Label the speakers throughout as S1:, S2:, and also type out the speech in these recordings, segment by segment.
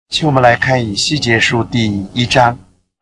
S1: 请我们来看以西结书第1章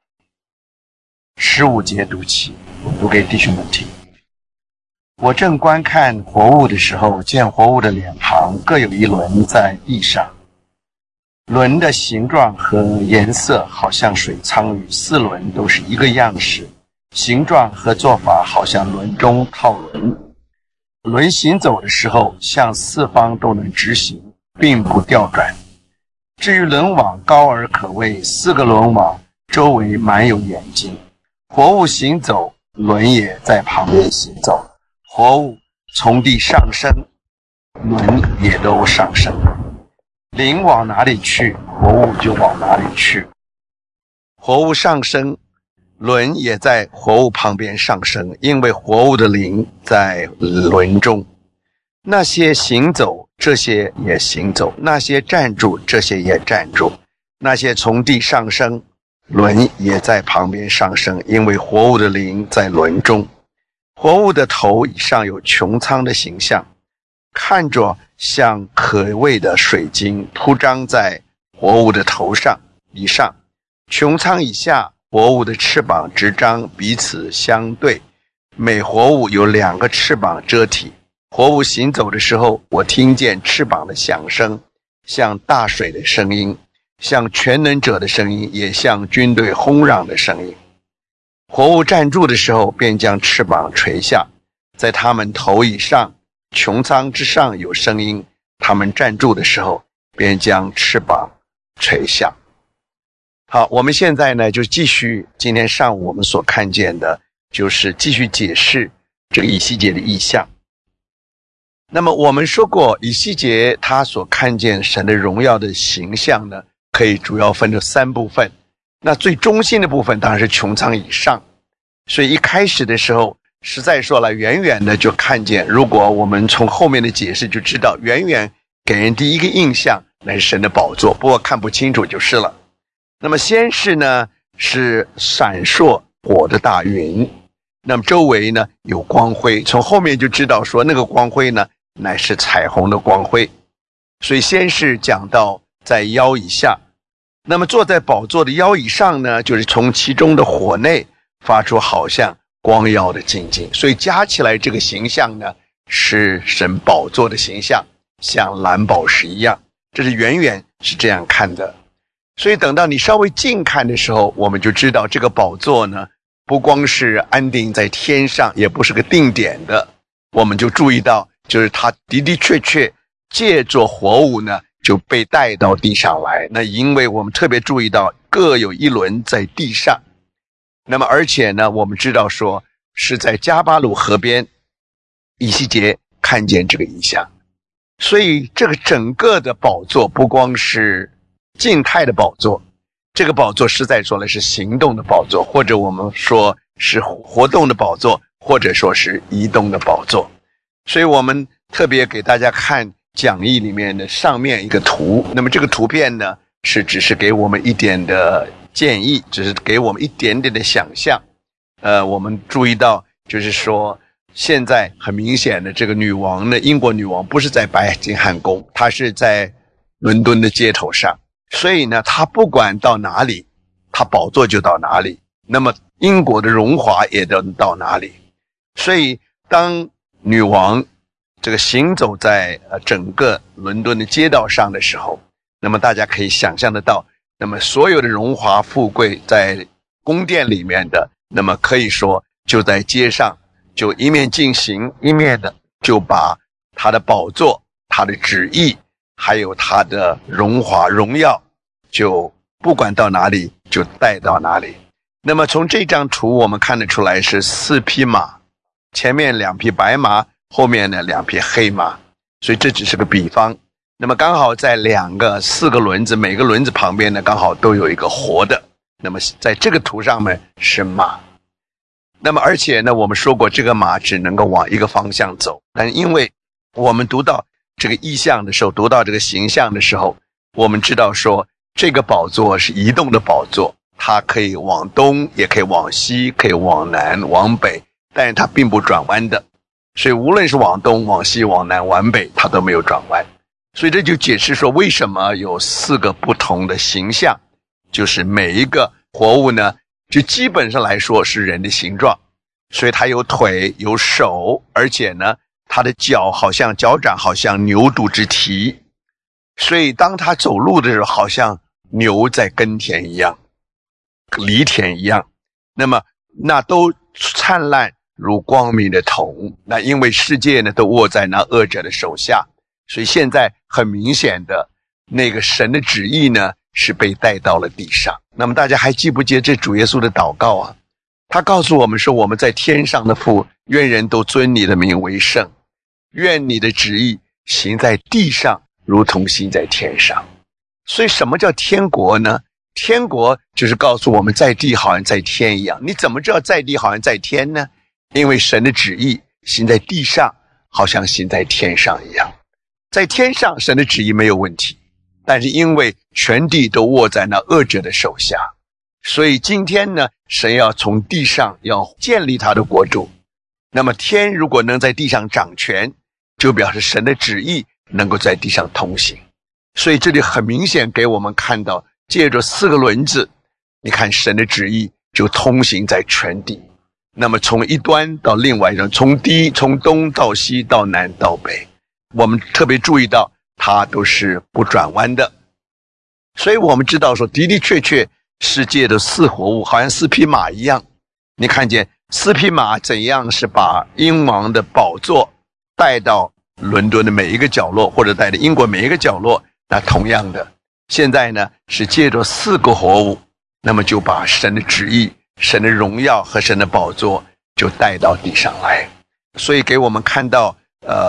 S1: 15节读起，我读给弟兄们听。我正观看活物的时候，见活物的脸庞各有一轮在地上，轮的形状和颜色好像水苍鱼，4轮都是一个样式，形状和做法好像轮中套轮。轮行走的时候，向4方都能直行，并不调转。至于轮网高而可畏，4个轮网周围满有眼睛。活物行走，轮也在旁边行走。活物从地上升，轮也都上升。灵往哪里去，活物就往哪里去。活物上升，轮也在活物旁边上升，因为活物的灵在轮中。那些行走，这些也行走；那些站住，这些也站住；那些从地上升，轮也在旁边上升，因为活物的灵在轮中。活物的头以上有穹苍的形象，看着像可畏的水晶铺张在活物的头上以上。穹苍以下，活物的翅膀直张，彼此相对，每活物有2个翅膀遮体。活物行走的时候，我听见翅膀的响声，像大水的声音，像全能者的声音，也像军队轰嚷的声音。活物站住的时候，便将翅膀垂下，在他们头以上穹苍之上有声音，他们站住的时候，便将翅膀垂下。好，我们现在呢就继续今天上午我们所看见的，就是继续解释这个以西结的意象。那么我们说过，以西结他所看见神的荣耀的形象呢，可以主要分成3部分。那最中心的部分当然是穹苍以上，所以一开始的时候，实在说了，远远的就看见，如果我们从后面的解释就知道，远远给人第一个印象那是神的宝座，不过看不清楚就是了。那么先是呢是闪烁火的大云，那么周围呢有光辉，从后面就知道说那个光辉呢乃是彩虹的光辉。所以先是讲到在腰以下，那么坐在宝座的腰以上呢，就是从其中的火内发出好像光耀的晶晶，所以加起来这个形象呢是神宝座的形象，像蓝宝石一样，这是远远是这样看的。所以等到你稍微近看的时候，我们就知道这个宝座呢不光是安定在天上，也不是个定点的，我们就注意到就是它的的确确借着活物呢就被带到地上来。那因为我们特别注意到各有一轮在地上，那么而且呢我们知道说是在加巴鲁河边，以西结看见这个意象。所以这个整个的宝座不光是静态的宝座，这个宝座实在说了是行动的宝座，或者我们说是活动的宝座，或者说是移动的宝座。所以我们特别给大家看讲义里面的上面一个图，那么这个图片呢只是给我们一点的建议，只是给我们一点点的想象。我们注意到就是说现在很明显的这个女王呢，英国女王不是在白金汉宫，她是在伦敦的街头上，所以呢她不管到哪里，她宝座就到哪里，那么英国的荣华也都到哪里。所以当女王这个行走在整个伦敦的街道上的时候，那么大家可以想象得到，那么所有的荣华富贵在宫殿里面的，那么可以说就在街上就一面进行，一面的就把他的宝座，他的旨意还有他的荣华荣耀就不管到哪里就带到哪里。那么从这张图我们看得出来是4匹马，前面2匹白马，后面呢2匹黑马，所以这只是个比方。那么刚好在4个轮子，每个轮子旁边呢刚好都有一个活的，那么在这个图上面是马。那么而且呢我们说过这个马只能够往一个方向走，但因为我们读到这个意象的时候，读到这个形象的时候，我们知道说这个宝座是移动的宝座，它可以往东也可以往西，可以往南往北，但是它并不转弯的，所以无论是往东往西往南往北它都没有转弯。 所以这就解释说为什么有4个不同的形象，就是每一个活物呢，就基本上来说是人的形状，所以它有腿有手，而且呢它的脚掌好像牛犊之蹄，所以当它走路的时候好像牛在耕田一样，犁田一样，那都灿烂如光明的铜。那因为世界呢都握在那恶者的手下，所以现在很明显的那个神的旨意呢是被带到了地上。那么大家还记不记得这主耶稣的祷告啊？他告诉我们说，我们在天上的父，愿人都尊你的名为圣，愿你的旨意行在地上如同行在天上。所以什么叫天国呢？天国就是告诉我们在地好像在天一样。你怎么知道在地好像在天呢？因为神的旨意行在地上好像行在天上一样。在天上神的旨意没有问题，但是因为全地都握在那恶者的手下，所以今天呢，神要从地上要建立他的国度。那么天如果能在地上掌权，就表示神的旨意能够在地上通行。所以这里很明显给我们看到，借着4个轮子，你看神的旨意就通行在全地。那么从一端到另外一端，从东到西到南到北，我们特别注意到它都是不转弯的。所以我们知道说，的的确确世界的4活物好像4匹马一样。你看见4匹马怎样是把英王的宝座带到伦敦的每一个角落，或者带到英国每一个角落。那同样的，现在呢是借着4个活物，那么就把神的旨意、神的荣耀和神的宝座就带到地上来。所以给我们看到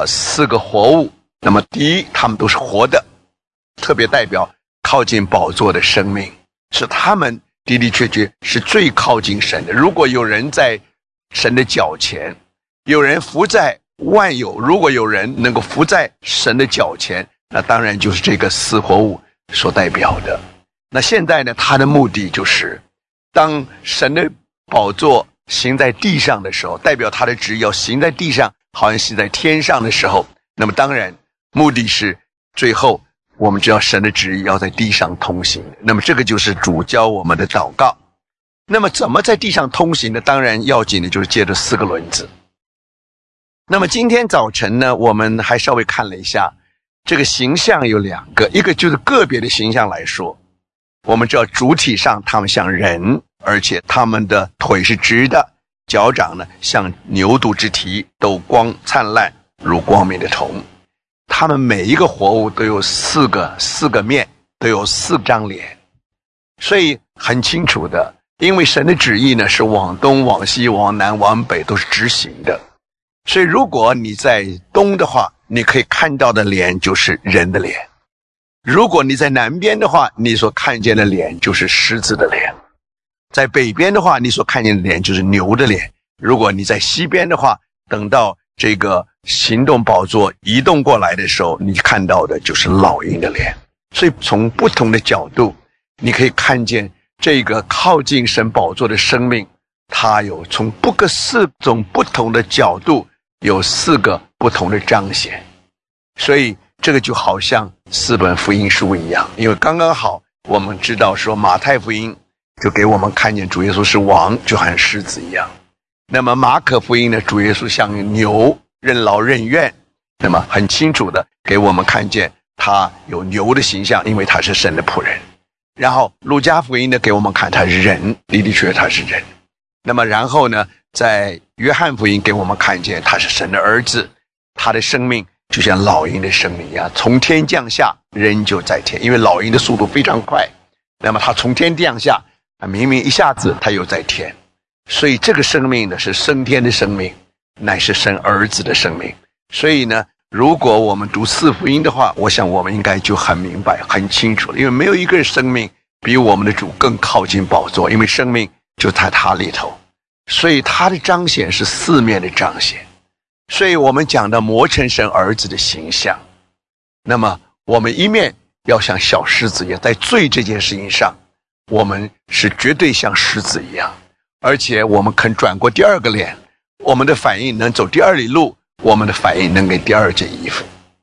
S1: 4个活物。那么第一，他们都是活的，特别代表靠近宝座的生命，是他们的的确确是最靠近神的。如果有人在神的脚前，有人伏在万有，如果有人能够伏在神的脚前，那当然就是这个4活物所代表的。那现在呢，他的目的就是当神的宝座行在地上的时候，代表他的旨意要行在地上好像行在天上的时候，那么当然目的是最后我们知道神的旨意要在地上通行。那么这个就是主教我们的祷告。那么怎么在地上通行呢？当然要紧的就是借着4个轮子。那么今天早晨呢，我们还稍微看了一下这个形象有2个，一个就是个别的形象来说，我们知道主体上他们像人，而且他们的腿是直的，脚掌呢像牛犊之蹄，都光灿烂如光明的铜。他们每一个活物都有4个面，都有4张脸，所以很清楚的，因为神的旨意呢是往东往西往南往北都是直行的。所以如果你在东的话，你可以看到的脸就是人的脸；如果你在南边的话，你所看见的脸就是狮子的脸；在北边的话，你所看见的脸就是牛的脸；如果你在西边的话，等到这个行动宝座移动过来的时候，你看到的就是老鹰的脸。所以从不同的角度，你可以看见这个靠近神宝座的生命，它有从4种不同的角度，有4个不同的彰显。所以这个就好像4本福音书一样，因为刚刚好我们知道说马太福音就给我们看见主耶稣是王，就好像狮子一样。那么马可福音呢，主耶稣像牛，任劳任怨，那么很清楚的给我们看见他有牛的形象，因为他是神的仆人。然后路加福音呢给我们看他是人，的确他是人。那么然后呢，在约翰福音给我们看见他是神的儿子，他的生命就像老鹰的生命一样，从天降下，人就在天。因为老鹰的速度非常快，那么他从天降下，明明一下子他又在天。所以这个生命呢是升天的生命，乃是神儿子的生命。所以呢，如果我们读4福音的话，我想我们应该就很明白很清楚了。因为没有一个生命比我们的主更靠近宝座，因为生命就在他里头，所以他的彰显是4面的彰显。所以我们讲的磨成神儿子的形象，那么我们一面要像小狮子一样，在罪这件事情上我们是绝对像狮子一样，而且我们肯转过第2个脸，我们的反应能走第2里路，我们的反应能给第2件衣服。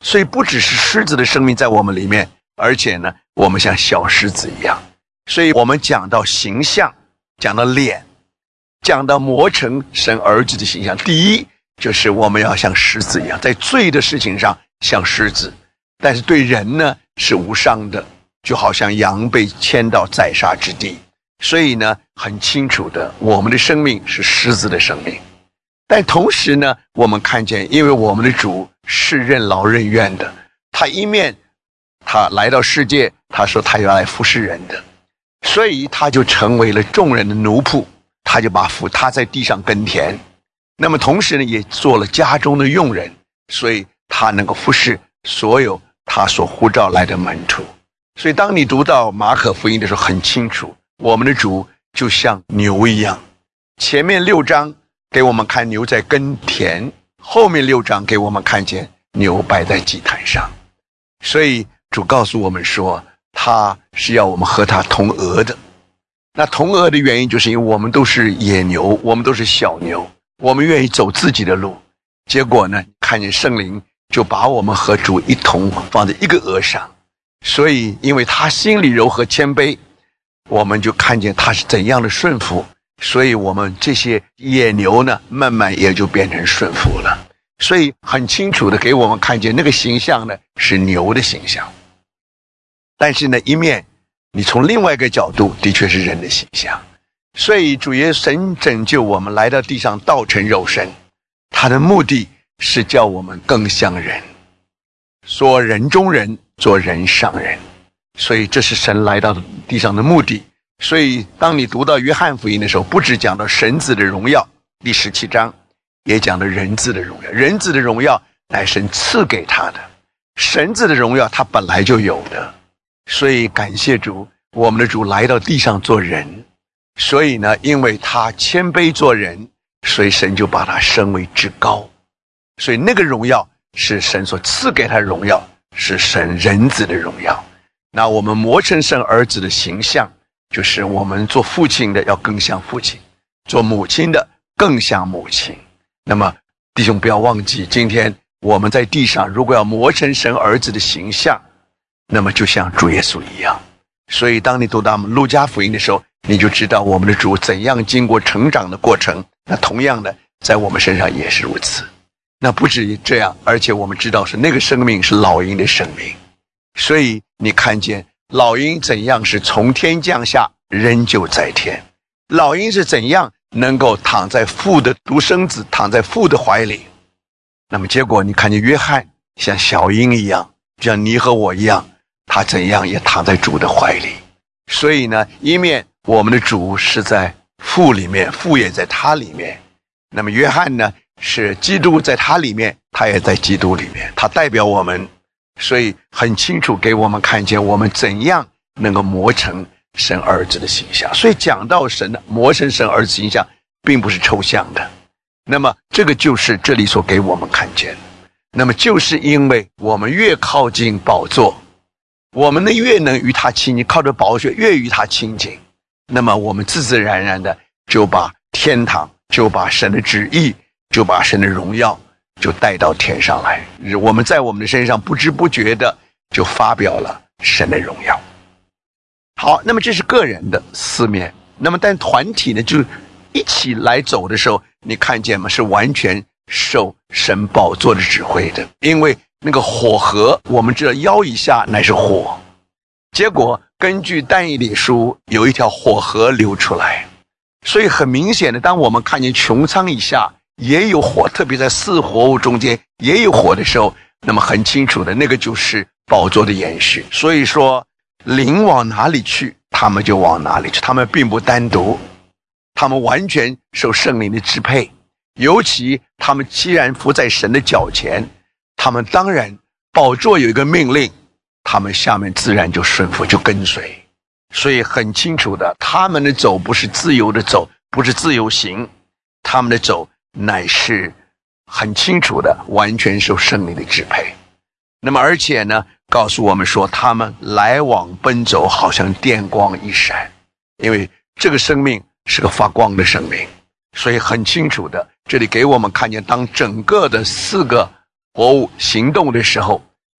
S1: 所以不只是狮子的生命在我们里面，而且呢，我们像小狮子一样。所以我们讲到形象，讲到脸，讲到磨成神儿子的形象，第一就是我们要像狮子一样，在罪的事情上像狮子，但是对人呢是无伤的，就好像羊被牵到宰杀之地。所以呢，很清楚的，我们的生命是狮子的生命。但同时呢，我们看见，因为我们的主是任劳任怨的，他一面他来到世界，他说他要来服侍人的，所以他就成为了众人的奴仆，他就把他在地上耕田，那么同时呢，也做了家中的佣人，所以他能够服侍所有他所呼召来的门徒。所以当你读到马可福音的时候，很清楚，我们的主就像牛一样。前面6章给我们看牛在耕田，后面6章给我们看见牛摆在祭坛上。所以主告诉我们说，他是要我们和他同额的。那同额的原因就是因为我们都是野牛，我们都是小牛，我们愿意走自己的路。结果呢，看见圣灵就把我们和主一同放在一个额上。所以因为他心里柔和谦卑，我们就看见他是怎样的顺服，所以我们这些野牛呢，慢慢也就变成顺服了。所以很清楚的给我们看见那个形象呢，是牛的形象。但是呢，一面你从另外一个角度，的确是人的形象。所以主耶稣神拯救我们来到地上，道成肉身，他的目的是叫我们更像人，说人中人，做人上人。所以这是神来到地上的目的。所以当你读到约翰福音的时候，不只讲到神子的荣耀，第17章也讲到人子的荣耀。人子的荣耀乃神赐给他的，神子的荣耀他本来就有的。所以感谢主，我们的主来到地上做人。所以呢，因为他谦卑做人，所以神就把他升为至高。所以那个荣耀是神所赐给他的荣耀，是神人子的荣耀。那我们磨成神儿子的形象，就是我们做父亲的要更像父亲，做母亲的更像母亲。那么弟兄不要忘记，今天我们在地上如果要磨成神儿子的形象，那么就像主耶稣一样。所以当你读到路加福音的时候，你就知道我们的主怎样经过成长的过程。那同样的在我们身上也是如此。那不止于这样，而且我们知道是那个生命是老鹰的生命。所以你看见老鹰怎样是从天降下，仍旧在天。老鹰是怎样能够躺在父的独生子，躺在父的怀里。那么结果你看见约翰像小鹰一样，就像你和我一样，他怎样也躺在主的怀里。所以呢，一面我们的主是在父里面，父也在他里面。那么约翰呢，是基督在他里面，他也在基督里面，他代表我们。所以很清楚给我们看见我们怎样能够磨成神儿子的形象。所以讲到神磨成神儿子形象并不是抽象的。那么这个就是这里所给我们看见的。那么就是因为我们越靠近宝座，我们呢越能与他亲近，靠着宝血越与他亲近，那么我们自自然然的就把天堂，就把神的旨意，就把神的荣耀就带到天上来。我们在我们的身上不知不觉的就发表了神的荣耀。好，那么这是个人的四面。那么但团体呢，就一起来走的时候，你看见吗？是完全受神宝座的指挥的。因为那个火河，我们知道腰以下乃是火，结果根据但以理书有一条火河流出来。所以很明显的，当我们看见穹苍以下也有火，特别在四活物中间也有火的时候，那么很清楚的，那个就是宝座的延续。所以说灵往哪里去，他们就往哪里去，他们并不单独，他们完全受圣灵的支配。尤其他们既然伏在神的脚前，他们当然宝座有一个命令，他们下面自然就顺服，就跟随。所以很清楚的，他们的走不是自由的走，不是自由行，他们的走乃是很清楚的完全受圣灵的支配。那么而且呢，告诉我们说他们来往奔走好像电光一闪，因为这个生命是个发光的生命。所以很清楚的，这里给我们看见，当整个的四个活物行动的时候，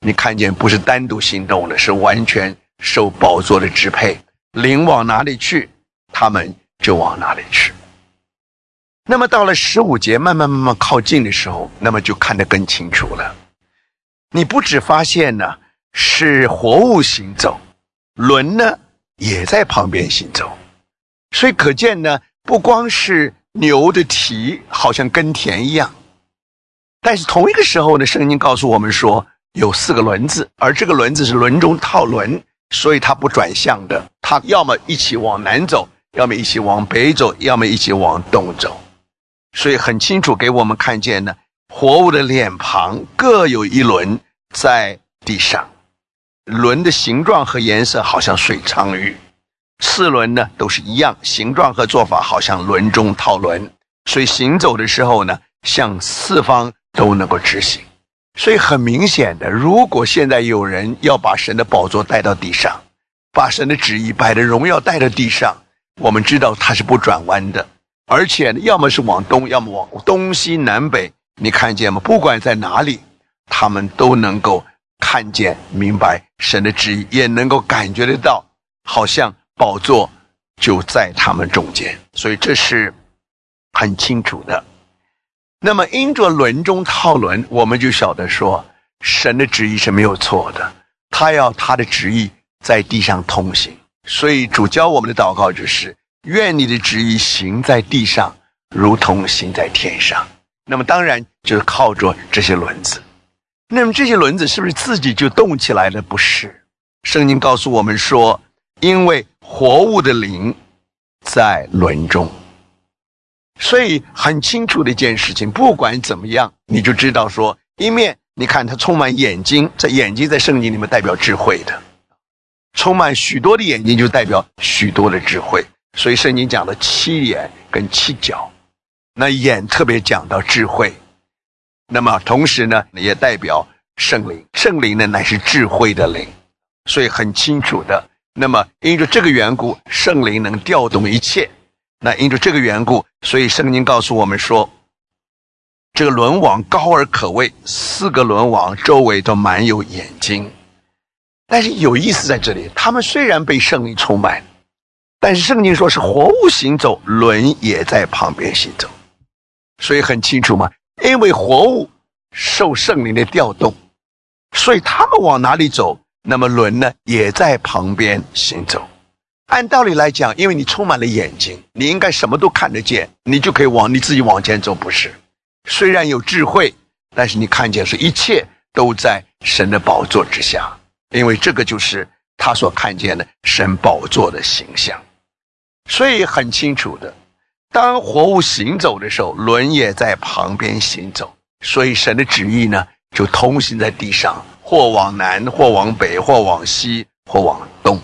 S1: 你看见不是单独行动的，是完全受宝座的支配，灵往哪里去，他们就往哪里去。那么到了15节慢慢靠近的时候，那么就看得更清楚了。你不只发现呢是活物行走，轮呢也在旁边行走，所以可见呢，不光是牛的蹄好像耕田一样，但是同一个时候呢，圣经告诉我们说有4个轮子，而这个轮子是轮中套轮，所以它不转向的，它要么一起往南走，要么一起往北走，要么一起往东走。所以很清楚给我们看见呢，活物的脸庞各有一轮在地上，轮的形状和颜色好像水鲳鱼，4轮呢都是一样，形状和做法好像轮中套轮，所以行走的时候呢，向4方都能够执行。所以很明显的，如果现在有人要把神的宝座带到地上，把神的旨意摆的荣耀带到地上，我们知道它是不转弯的，而且要么是往东，要么往东西南北，你看见吗？不管在哪里，他们都能够看见明白神的旨意，也能够感觉得到好像宝座就在他们中间，所以这是很清楚的。那么因着轮中套轮，我们就晓得说神的旨意是没有错的，他要他的旨意在地上通行。所以主教我们的祷告就是愿你的旨意行在地上如同行在天上。那么当然就是靠着这些轮子。那么这些轮子是不是自己就动起来了？不是，圣经告诉我们说因为活物的灵在轮中。所以很清楚的一件事情，不管怎么样，你就知道说，一面你看它充满眼睛，这眼睛在圣经里面代表智慧的，充满许多的眼睛就代表许多的智慧。所以圣经讲的7眼跟7角，那眼特别讲到智慧，那么同时呢也代表圣灵，圣灵呢乃是智慧的灵，所以很清楚的。那么因着这个缘故，圣灵能调动一切，那因着这个缘故，所以圣经告诉我们说，这个轮网高而可畏，4个轮网周围都满有眼睛。但是有意思在这里，他们虽然被圣灵充满，但是圣经说是活物行走，轮也在旁边行走。所以很清楚嘛，因为活物受圣灵的调动，所以他们往哪里走，那么轮呢也在旁边行走。按道理来讲，因为你充满了眼睛，你应该什么都看得见，你就可以你自己往前走，不是？虽然有智慧，但是你看见是一切都在神的宝座之下，因为这个就是他所看见的神宝座的形象。所以很清楚的，当活物行走的时候，轮也在旁边行走，所以神的旨意呢就通行在地上，或往南，或往北，或往西，或往东。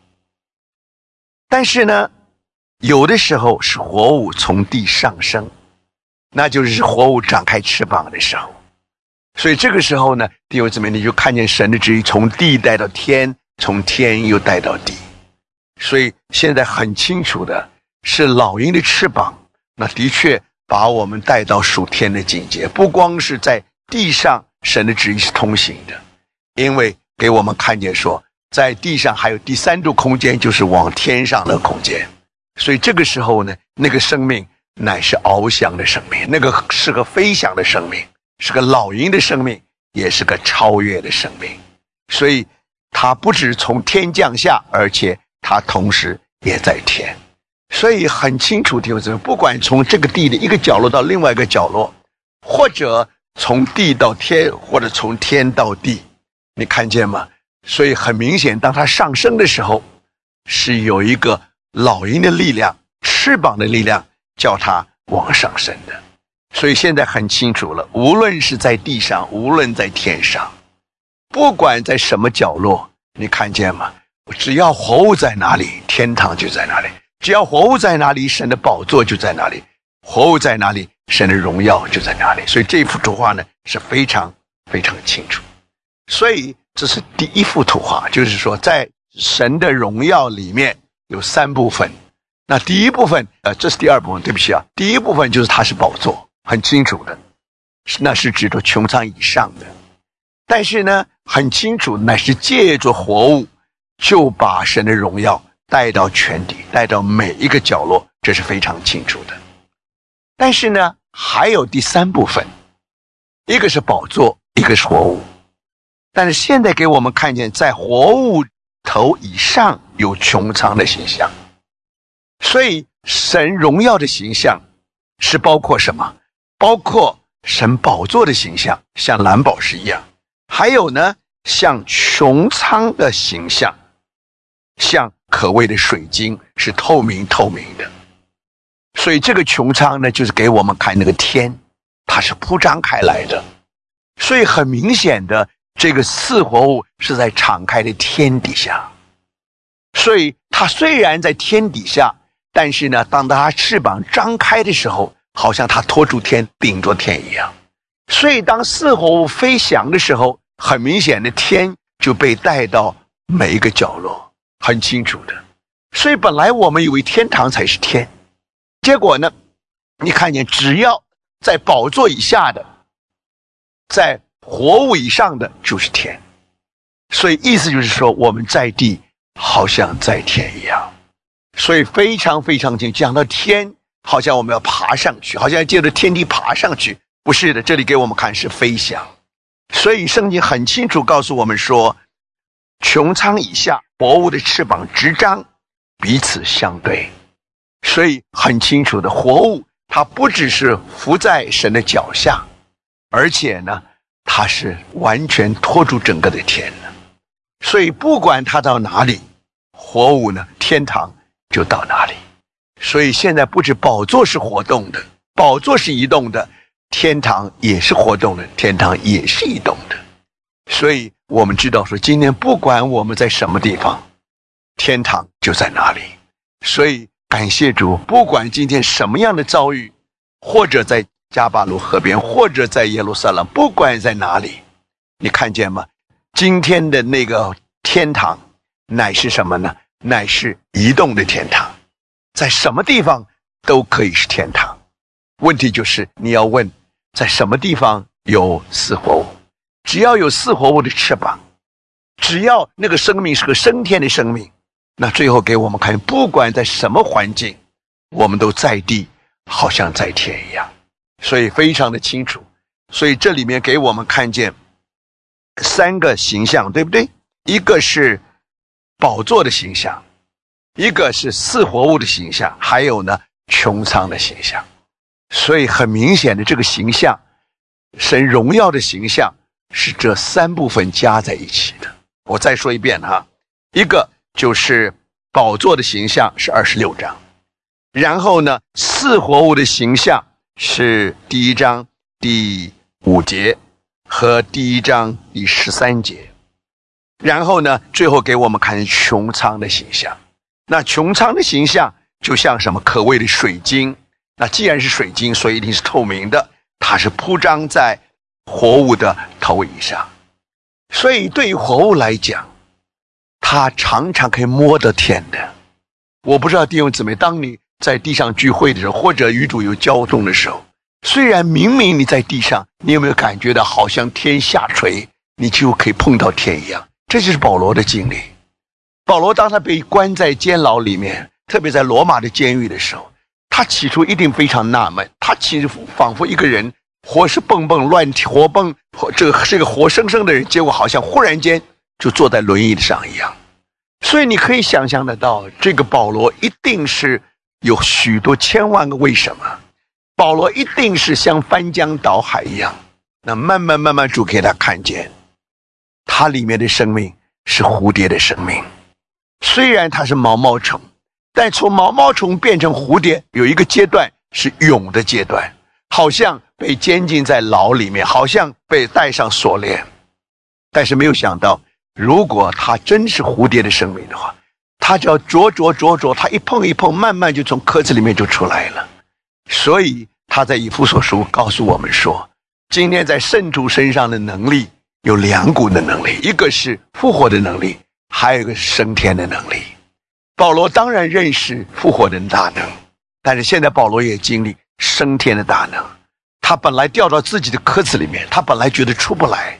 S1: 但是呢，有的时候是活物从地上升，那就是活物展开翅膀的时候。所以这个时候呢，弟兄姊妹，你就看见神的旨意从地带到天，从天又带到地。所以现在很清楚的是老鹰的翅膀，那的确把我们带到属天的境界，不光是在地上神的旨意是通行的，因为给我们看见说在地上还有第3度空间，就是往天上的空间。所以这个时候呢，那个生命乃是翱翔的生命，那个是个飞翔的生命，是个老鹰的生命，也是个超越的生命。所以它不只从天降下，而且它同时也在天。所以很清楚，弟兄姊妹，不管从这个地的一个角落到另外一个角落，或者从地到天，或者从天到地，你看见吗？所以很明显，当它上升的时候，是有一个老鹰的力量，翅膀的力量叫它往上升的。所以现在很清楚了，无论是在地上，无论在天上，不管在什么角落，你看见吗？只要活物在哪里，天堂就在哪里；只要活物在哪里，神的宝座就在哪里；活物在哪里，神的荣耀就在哪里。所以这幅图画呢是非常非常清楚。所以这是第一幅图画，就是说在神的荣耀里面有3部分。那第一部分这是第2部分，对不起啊，第一部分就是它是宝座，很清楚的，那是指着穹苍以上的。 但是呢，很清楚乃是借着活物，就把神的荣耀带到全体，带到每一个角落，这是非常清楚的。但是呢，还有第三部分，一个是宝座，一个是活物。但是现在给我们看见，在活物头以上有穹苍的形象。所以神荣耀的形象是包括什么？包括神宝座的形象，像蓝宝石一样，还有呢，像穹苍的形象，像可畏的水晶，是透明的。所以这个穹苍呢，就是给我们看那个天，它是铺张开来的。所以很明显的，这个四活物是在敞开的天底下。所以它虽然在天底下，但是呢，当它翅膀张开的时候，好像它托住天，顶着天一样。所以当四活物飞翔的时候，很明显的天就被带到每一个角落，很清楚的。所以本来我们以为天堂才是天，结果呢，你看见只要在宝座以下的，在活物以上的就是天。所以意思就是说，我们在地好像在天一样。所以非常清楚，讲到天，好像我们要爬上去，好像要借着天梯爬上去。不是的，这里给我们看是飞翔。所以圣经很清楚告诉我们说，穹苍以下活物的翅膀直张，彼此相对。所以很清楚的，活物它不只是伏在神的脚下，而且呢，它是完全托住整个的天的。所以不管它到哪里，活物呢，天堂就到哪里。所以现在不止宝座是活动的，宝座是移动的，天堂也是活动的，天堂也是移动的。所以我们知道说，今天不管我们在什么地方，天堂就在哪里。所以感谢主，不管今天什么样的遭遇，或者在加巴鲁河边，或者在耶路撒冷，不管在哪里，你看见吗？今天的那个天堂乃是什么呢？乃是移动的天堂，在什么地方都可以是天堂。问题就是你要问，在什么地方有四活物？只要有四活物的翅膀，只要那个生命是个升天的生命，那最后给我们看，不管在什么环境，我们都在地好像在天一样。所以非常的清楚。所以这里面给我们看见三个形象，对不对？一个是宝座的形象，一个是四活物的形象，还有呢，穹苍的形象。所以很明显的，这个形象，神荣耀的形象，是这三部分加在一起的。我再说一遍哈，一个就是宝座的形象是26章，然后呢，四活物的形象是第1章第5节和第1章第13节，然后呢，最后给我们看穹苍的形象。那穹苍的形象就像什么？可畏的水晶。那既然是水晶，所以一定是透明的，它是铺张在活物的头以上。所以对于活物来讲，它常常可以摸得天的。我不知道弟兄姊妹，当你在地上聚会的时候，或者与主有交通的时候，虽然明明你在地上，你有没有感觉到好像天下垂，你就可以碰到天一样？这就是保罗的经历。保罗当他被关在监牢里面，特别在罗马的监狱的时候，他起初一定非常纳闷，他其实仿佛一个人活是蹦蹦乱跳，活蹦，这个是个活生生的人，结果好像忽然间就坐在轮椅上一样。所以你可以想象得到，这个保罗一定是有许多千万个为什么，保罗一定是像翻江倒海一样。那慢慢主给他看见，他里面的生命是蝴蝶的生命，虽然它是毛毛虫，但从毛毛虫变成蝴蝶有一个阶段是蛹的阶段，好像被监禁在牢里面，好像被戴上锁链。但是没有想到，如果它真是蝴蝶的生命的话，它只要啄，它一碰一碰，慢慢就从壳子里面就出来了。所以他在以弗所书告诉我们说，今天在圣徒身上的能力有2股的能力，一个是复活的能力，还有一个是升天的能力。保罗当然认识复活人大能，但是现在保罗也经历升天的大能。他本来掉到自己的壳子里面，他本来觉得出不来，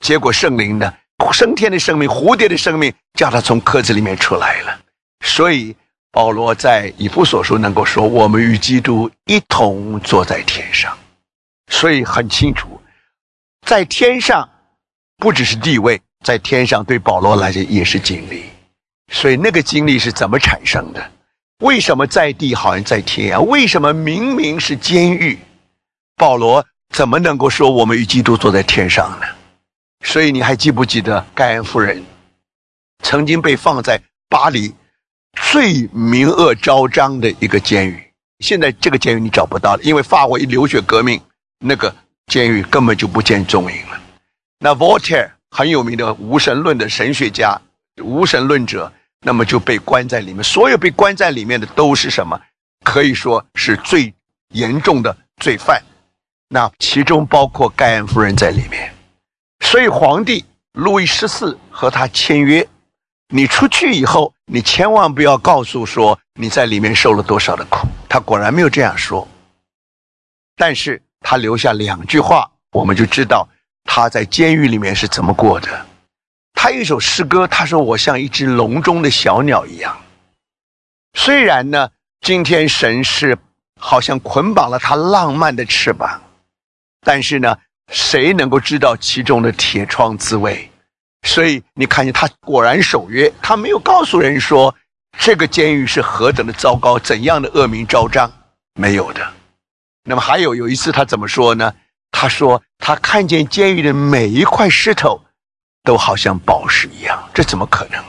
S1: 结果圣灵呢，升天的生命，蝴蝶的生命，叫他从壳子里面出来了。所以保罗在以弗所书能够说，我们与基督一同坐在天上。所以很清楚，在天上不只是地位，在天上对保罗来讲也是经历。所以那个经历是怎么产生的？为什么在地好像在天啊？为什么明明是监狱，保罗怎么能够说我们与基督坐在天上呢？所以你还记不记得盖恩夫人曾经被放在巴黎最明恶昭彰的一个监狱？现在这个监狱你找不到了，因为法国一流血革命，那个监狱根本就不见踪影了。那 Voltaire 很有名的无神论的神学家，无神论者，那么就被关在里面。所有被关在里面的都是什么？可以说是最严重的罪犯，那其中包括盖恩夫人在里面。所以皇帝路易14和他签约，你出去以后，你千万不要告诉说你在里面受了多少的苦。他果然没有这样说，但是他留下2句话，我们就知道他在监狱里面是怎么过的。他有一首诗歌，他说我像一只笼中的小鸟一样。虽然呢，今天神是好像捆绑了他浪漫的翅膀，但是呢，谁能够知道其中的铁窗滋味？所以你看见他果然守约，他没有告诉人说这个监狱是何等的糟糕，怎样的恶名昭彰，没有的。那么还有一次他怎么说呢？他说他看见监狱的每一块石头都好像宝石一样。这怎么可能？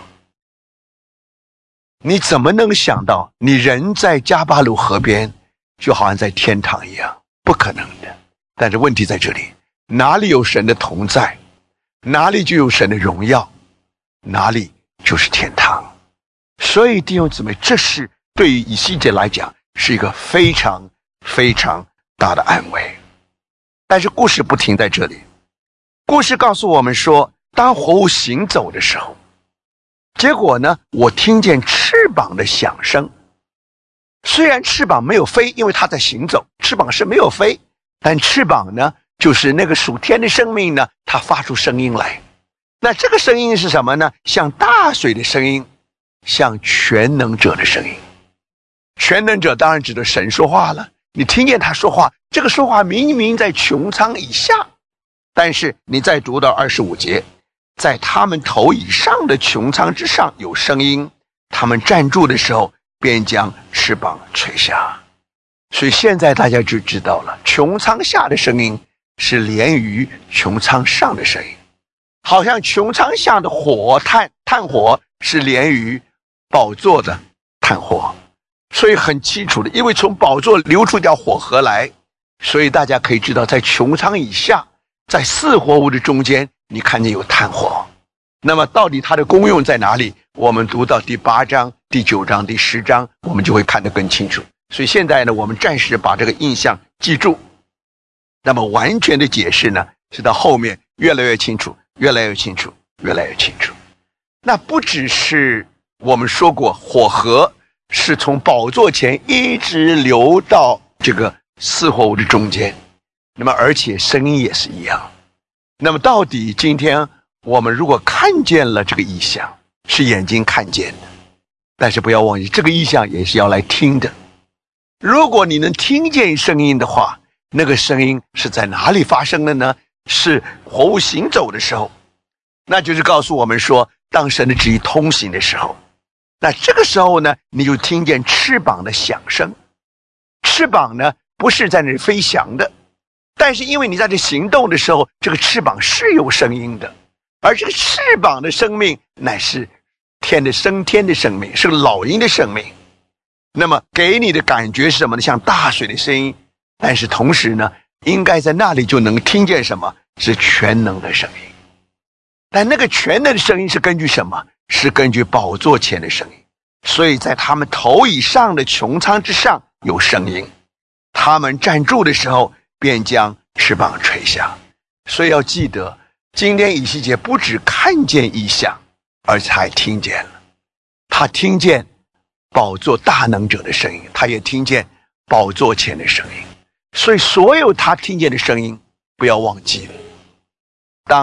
S1: 你怎么能想到你人在加巴鲁河边就好像在天堂一样？不可能的。但是问题在这里，哪里有神的同在，哪里就有神的荣耀，哪里就是天堂。所以弟兄姊妹，这是对于以西结来讲是一个非常非常大的安慰。但是故事不停在这里，故事告诉我们说，当活物行走的时候，结果呢，我听见翅膀的响声。虽然翅膀没有飞，因为它在行走，翅膀是没有飞，但翅膀呢，就是那个属天的生命呢，它发出声音来。那这个声音是什么呢？像大水的声音，像全能者的声音。全能者当然指的神说话了，你听见他说话，这个说话明明在穹苍以下，但是你再读到25节，在他们头以上的穹苍之上有声音，他们站住的时候便将翅膀垂下。所以现在大家就知道了，穹苍下的声音是连于穹苍上的声音，好像穹苍下的火炭火是连于宝座的炭火。所以很清楚的，因为从宝座流出一条火河来，所以大家可以知道，在穹苍以下，在四活物的中间，你看见有炭火。那么到底它的功用在哪里？我们读到第8章、第9章、第10章，我们就会看得更清楚。所以现在呢，我们暂时把这个印象记住。那么完全的解释呢，是到后面越来越清楚，越来越清楚，越来越清楚。那不只是我们说过，火河是从宝座前一直流到这个四活物的中间，那么而且声音也是一样。那么到底今天我们如果看见了这个异象，是眼睛看见的，但是不要忘记，这个异象也是要来听的。如果你能听见声音的话，那个声音是在哪里发生的呢？是活物行走的时候，那就是告诉我们说，当神的旨意通行的时候，那这个时候呢，你就听见翅膀的响声。翅膀呢，不是在那里飞翔的，但是因为你在这行动的时候，这个翅膀是有声音的，而这个翅膀的生命乃是升天的生命，是老鹰的生命。那么给你的感觉是什么呢？像大水的声音，但是同时呢，应该在那里就能听见什么？是全能的声音。但那个全能的声音是根据什么？是根据宝座前的声音。所以在他们头以上的穹苍之上有声音，他们站住的时候便将翅膀垂下。所以要记得，今天以西结不只看见异象，而且他还听见了。他听见宝座大能者的声音，他也听见宝座前的声音。所以所有他听见的声音，不要忘记了。当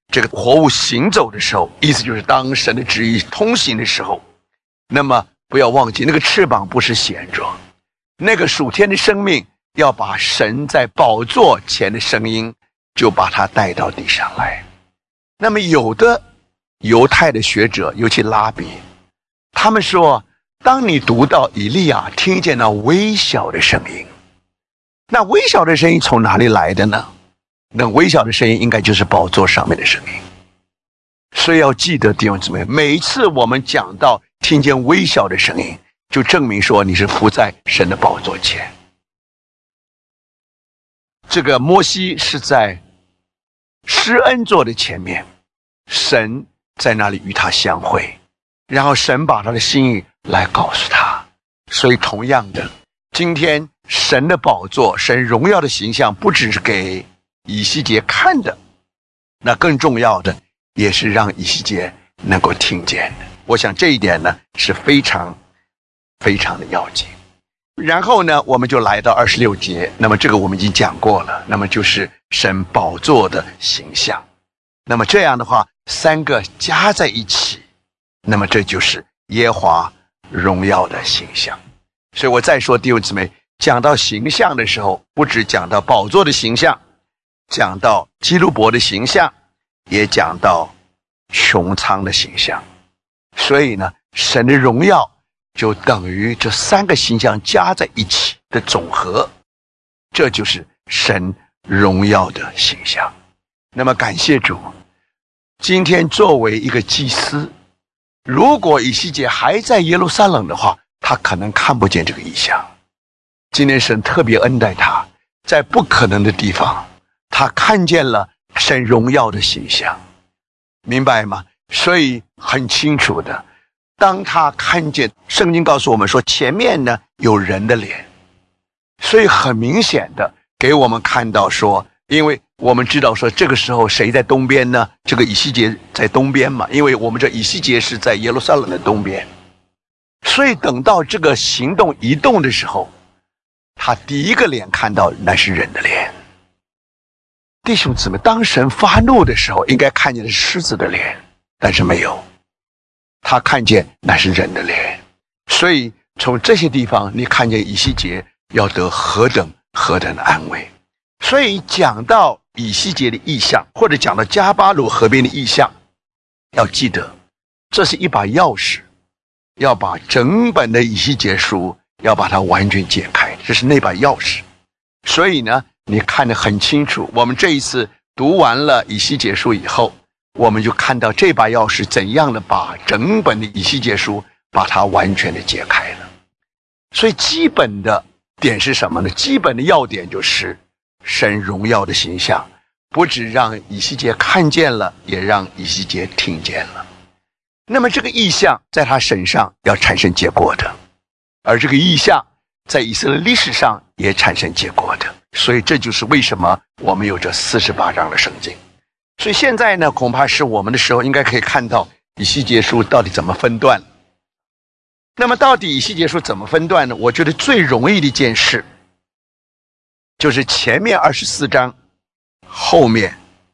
S1: 这个活物行走的时候，意思就是当神的旨意通行的时候，那么不要忘记那个翅膀不是闲着，那个属天的生命要把神在宝座前的声音就把它带到地上来。那么有的犹太的学者，尤其拉比，他们说，当你读到以利亚听见那微小的声音，那微小的声音从哪里来的呢？那微小的声音应该就是宝座上面的声音。所以要记得弟兄姊妹，每一次我们讲到听见微小的声音，就证明说你是伏在神的宝座前。这个摩西是在施恩座的前面，神在那里与他相会，然后神把他的心意来告诉他。所以同样的，今天神的宝座，神荣耀的形象不只是给以西结看的，那更重要的也是让以西结能够听见的。我想这一点呢是非常非常的要紧。然后呢，我们就来到26节，那么这个我们已经讲过了，那么就是神宝座的形象。那么这样的话，三个加在一起，那么这就是耶和华荣耀的形象。所以我再说弟兄姊妹，讲到形象的时候，不只讲到宝座的形象，讲到基路伯的形象，也讲到穹苍的形象。所以呢，神的荣耀就等于这三个形象加在一起的总和，这就是神荣耀的形象。那么感谢主，今天作为一个祭司，如果以西结还在耶路撒冷的话，他可能看不见这个异象。今天神特别恩待他，在不可能的地方，他看见了神荣耀的形象，明白吗？所以很清楚的，当他看见，圣经告诉我们说前面呢有人的脸，所以很明显的给我们看到说，因为我们知道说这个时候谁在东边呢？这个以西结在东边嘛，因为我们这以西结是在耶路撒冷的东边，所以等到这个行动移动的时候，他第一个脸看到那是人的脸。弟兄姊妹，当神发怒的时候，应该看见的是狮子的脸，但是没有，他看见那是人的脸。所以从这些地方你看见以西结要得何等的安慰。所以讲到以西结的意象，或者讲到加巴鲁河边的意象，要记得这是一把钥匙，要把整本的以西结书要把它完全解开，这是那把钥匙。所以呢，你看得很清楚，我们这一次读完了以西结书以后，我们就看到这把钥匙怎样的把整本的以西结书把它完全的解开了。所以基本的点是什么呢？基本的要点就是神荣耀的形象，不只让以西结看见了，也让以西结听见了。那么这个意象在他身上要产生结果的，而这个意象在以色列历史上也产生结果的。所以这就是为什么我们有这48章的圣经。所以现在呢，恐怕是我们的时候应该可以看到以西结书到底怎么分段。那么到底以西结书怎么分段呢？我觉得最容易的一件事就是前面24章，后面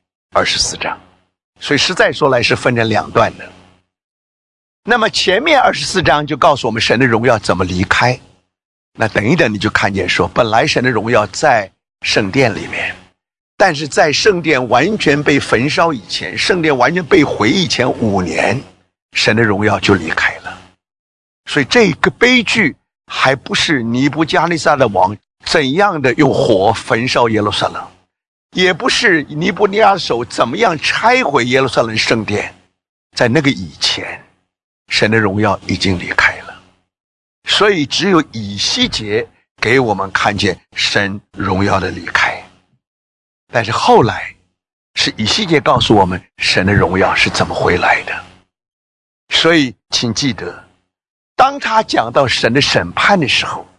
S1: 24章。所以实在说来是分成两段的。那么前面24章就告诉我们神的荣耀怎么离开。那等一等你就看见说，本来神的荣耀在圣殿里面，但是在圣殿完全被焚烧以前，圣殿完全被毁以前5年，神的荣耀就离开了。所以这个悲剧还不是尼布加利撒的王怎样的用火焚烧耶路撒冷，也不是尼布尼亚手怎么样拆毁耶路撒冷圣殿，在那个以前，神的荣耀已经离开了。所以只有以西结给我们看见神荣耀的离开，但是后来是以西结告诉我们神的荣耀是怎么回来的。所以请记得，当他讲到神的审判的时候，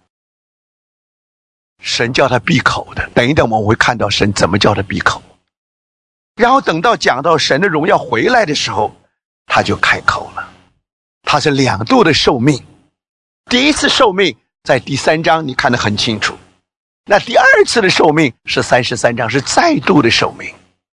S1: 神叫他闭口的，等一等我们会看到神怎么叫他闭口。然后等到讲到神的荣耀回来的时候，他就开口了。他是2度的受命，第一次受命在第3章你看得很清楚，那第2次的受命是33章，是再度的受命。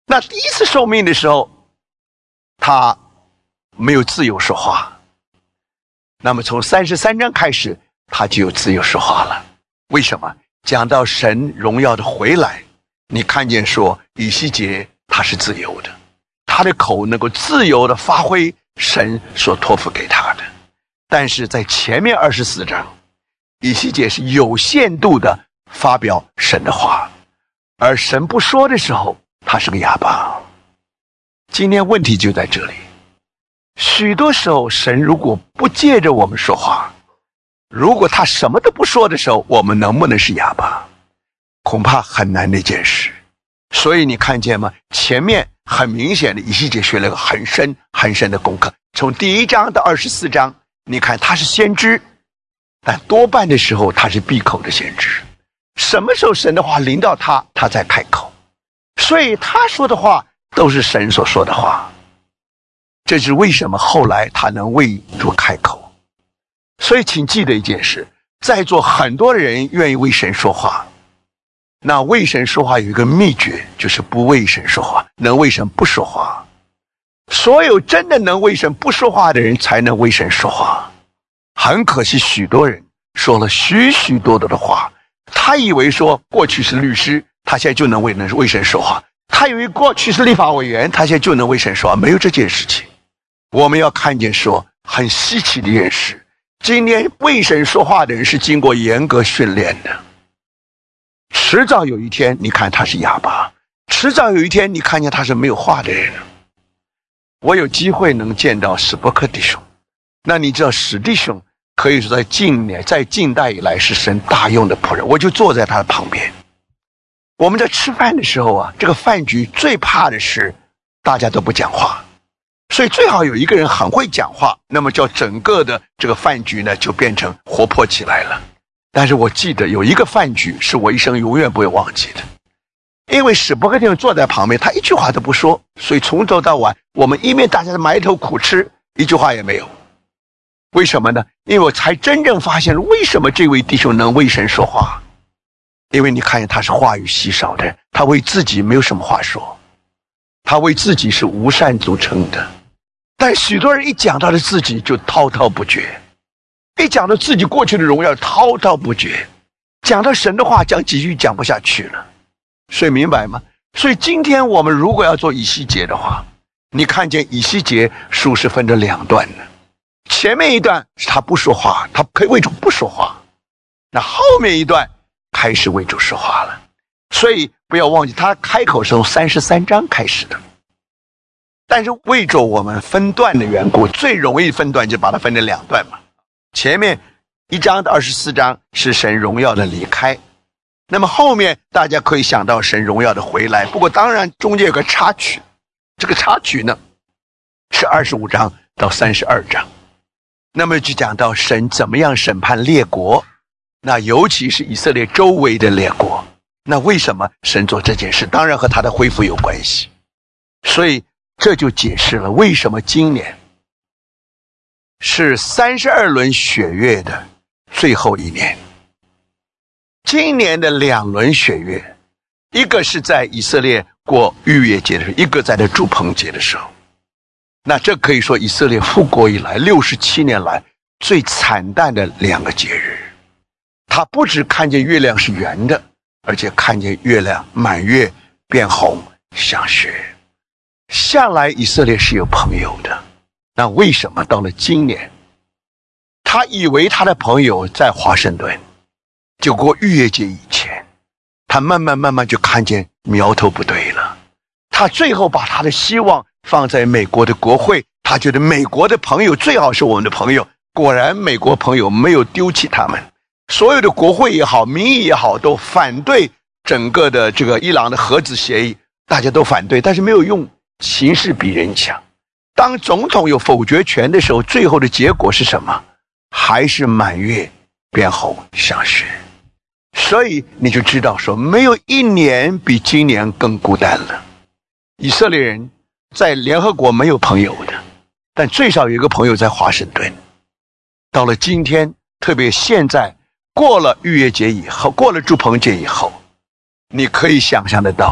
S1: 那第一次受命的时候，他没有自由说话。那么从33章开始，他就有自由说话了。为什么？讲到神荣耀的回来，你看见说以西结他是自由的，他的口能够自由的发挥神所托付给他的。但是在前面24章，以西结是有限度的发表神的话，而神不说的时候，他是个哑巴。今天问题就在这里，许多时候神如果不借着我们说话，如果他什么都不说的时候，我们能不能是哑巴？恐怕很难的一件事。所以你看见吗？前面很明显的以西结学了个很深很深的功课，从第1章到24章，你看他是先知，但多半的时候他是闭口的先知。什么时候神的话临到他，他才开口。所以他说的话都是神所说的话。这是为什么后来他能为主开口。所以请记得一件事，在座很多人愿意为神说话，那为神说话有一个秘诀，就是不为神说话，能为神不说话。所有真的能为神不说话的人才能为神说话。很可惜许多人说了许许多多的话，他以为说过去是律师，他现在就能为神说话，他以为过去是立法委员，他现在就能为神说话。没有这件事情。我们要看见说很稀奇的一件事，今天为神说话的人是经过严格训练的，迟早有一天你看他是哑巴，迟早有一天你看见他是没有话的人。我有机会能见到史伯克弟兄，那你知道史弟兄可以说在近代以来是神大用的仆人，我就坐在他的旁边。我们在吃饭的时候啊，这个饭局最怕的是大家都不讲话，所以最好有一个人很会讲话，那么叫整个的这个饭局呢就变成活泼起来了。但是我记得有一个饭局是我一生永远不会忘记的，因为史伯克弟兄坐在旁边，他一句话都不说，所以从头到晚我们一面大家埋头苦吃，一句话也没有。为什么呢？因为我才真正发现为什么这位弟兄能为神说话。因为你看见他是话语稀少的人，他为自己没有什么话说，他为自己是无善足称的。但许多人一讲到了自己就滔滔不绝，一讲到自己过去的荣耀滔滔不绝，讲到神的话讲几句讲不下去了。所以明白吗？所以今天我们如果要做以西结的话，你看见以西结书是分成2段的，前面一段是他不说话，他可以为主不说话，那后面一段开始为主说话了。所以不要忘记他开口是从33章开始的，但是为着我们分段的缘故，最容易分段就把它分成2段嘛。前面1章到24章是神荣耀的离开，那么后面大家可以想到神荣耀的回来。不过当然中间有个插曲，这个插曲呢是25章到32章，那么就讲到神怎么样审判列国，那尤其是以色列周围的列国。那为什么神做这件事？当然和他的恢复有关系。所以这就解释了为什么今年是32轮血月的最后一年。今年的2轮血月，一个是在以色列过逾越节的时候，一个在这住棚节的时候。那这可以说以色列复国以来67年来最惨淡的2个节日。他不只看见月亮是圆的，而且看见月亮满月变红像雪。向来以色列是有朋友的，那为什么到了今年，他以为他的朋友在华盛顿，就过逾越节以前，他慢慢就看见苗头不对了。他最后把他的希望放在美国的国会，他觉得美国的朋友最好是我们的朋友。果然美国朋友没有丢弃他们，所有的国会也好，民意也好，都反对整个的这个伊朗的核子协议，大家都反对，但是没有用，形势比人强。当总统有否决权的时候，最后的结果是什么？还是满月变红像雪。所以你就知道说，没有一年比今年更孤单了。以色列人在联合国没有朋友的，但最少有一个朋友在华盛顿。到了今天，特别现在过了逾越节以后，过了住棚节以后，你可以想象得到，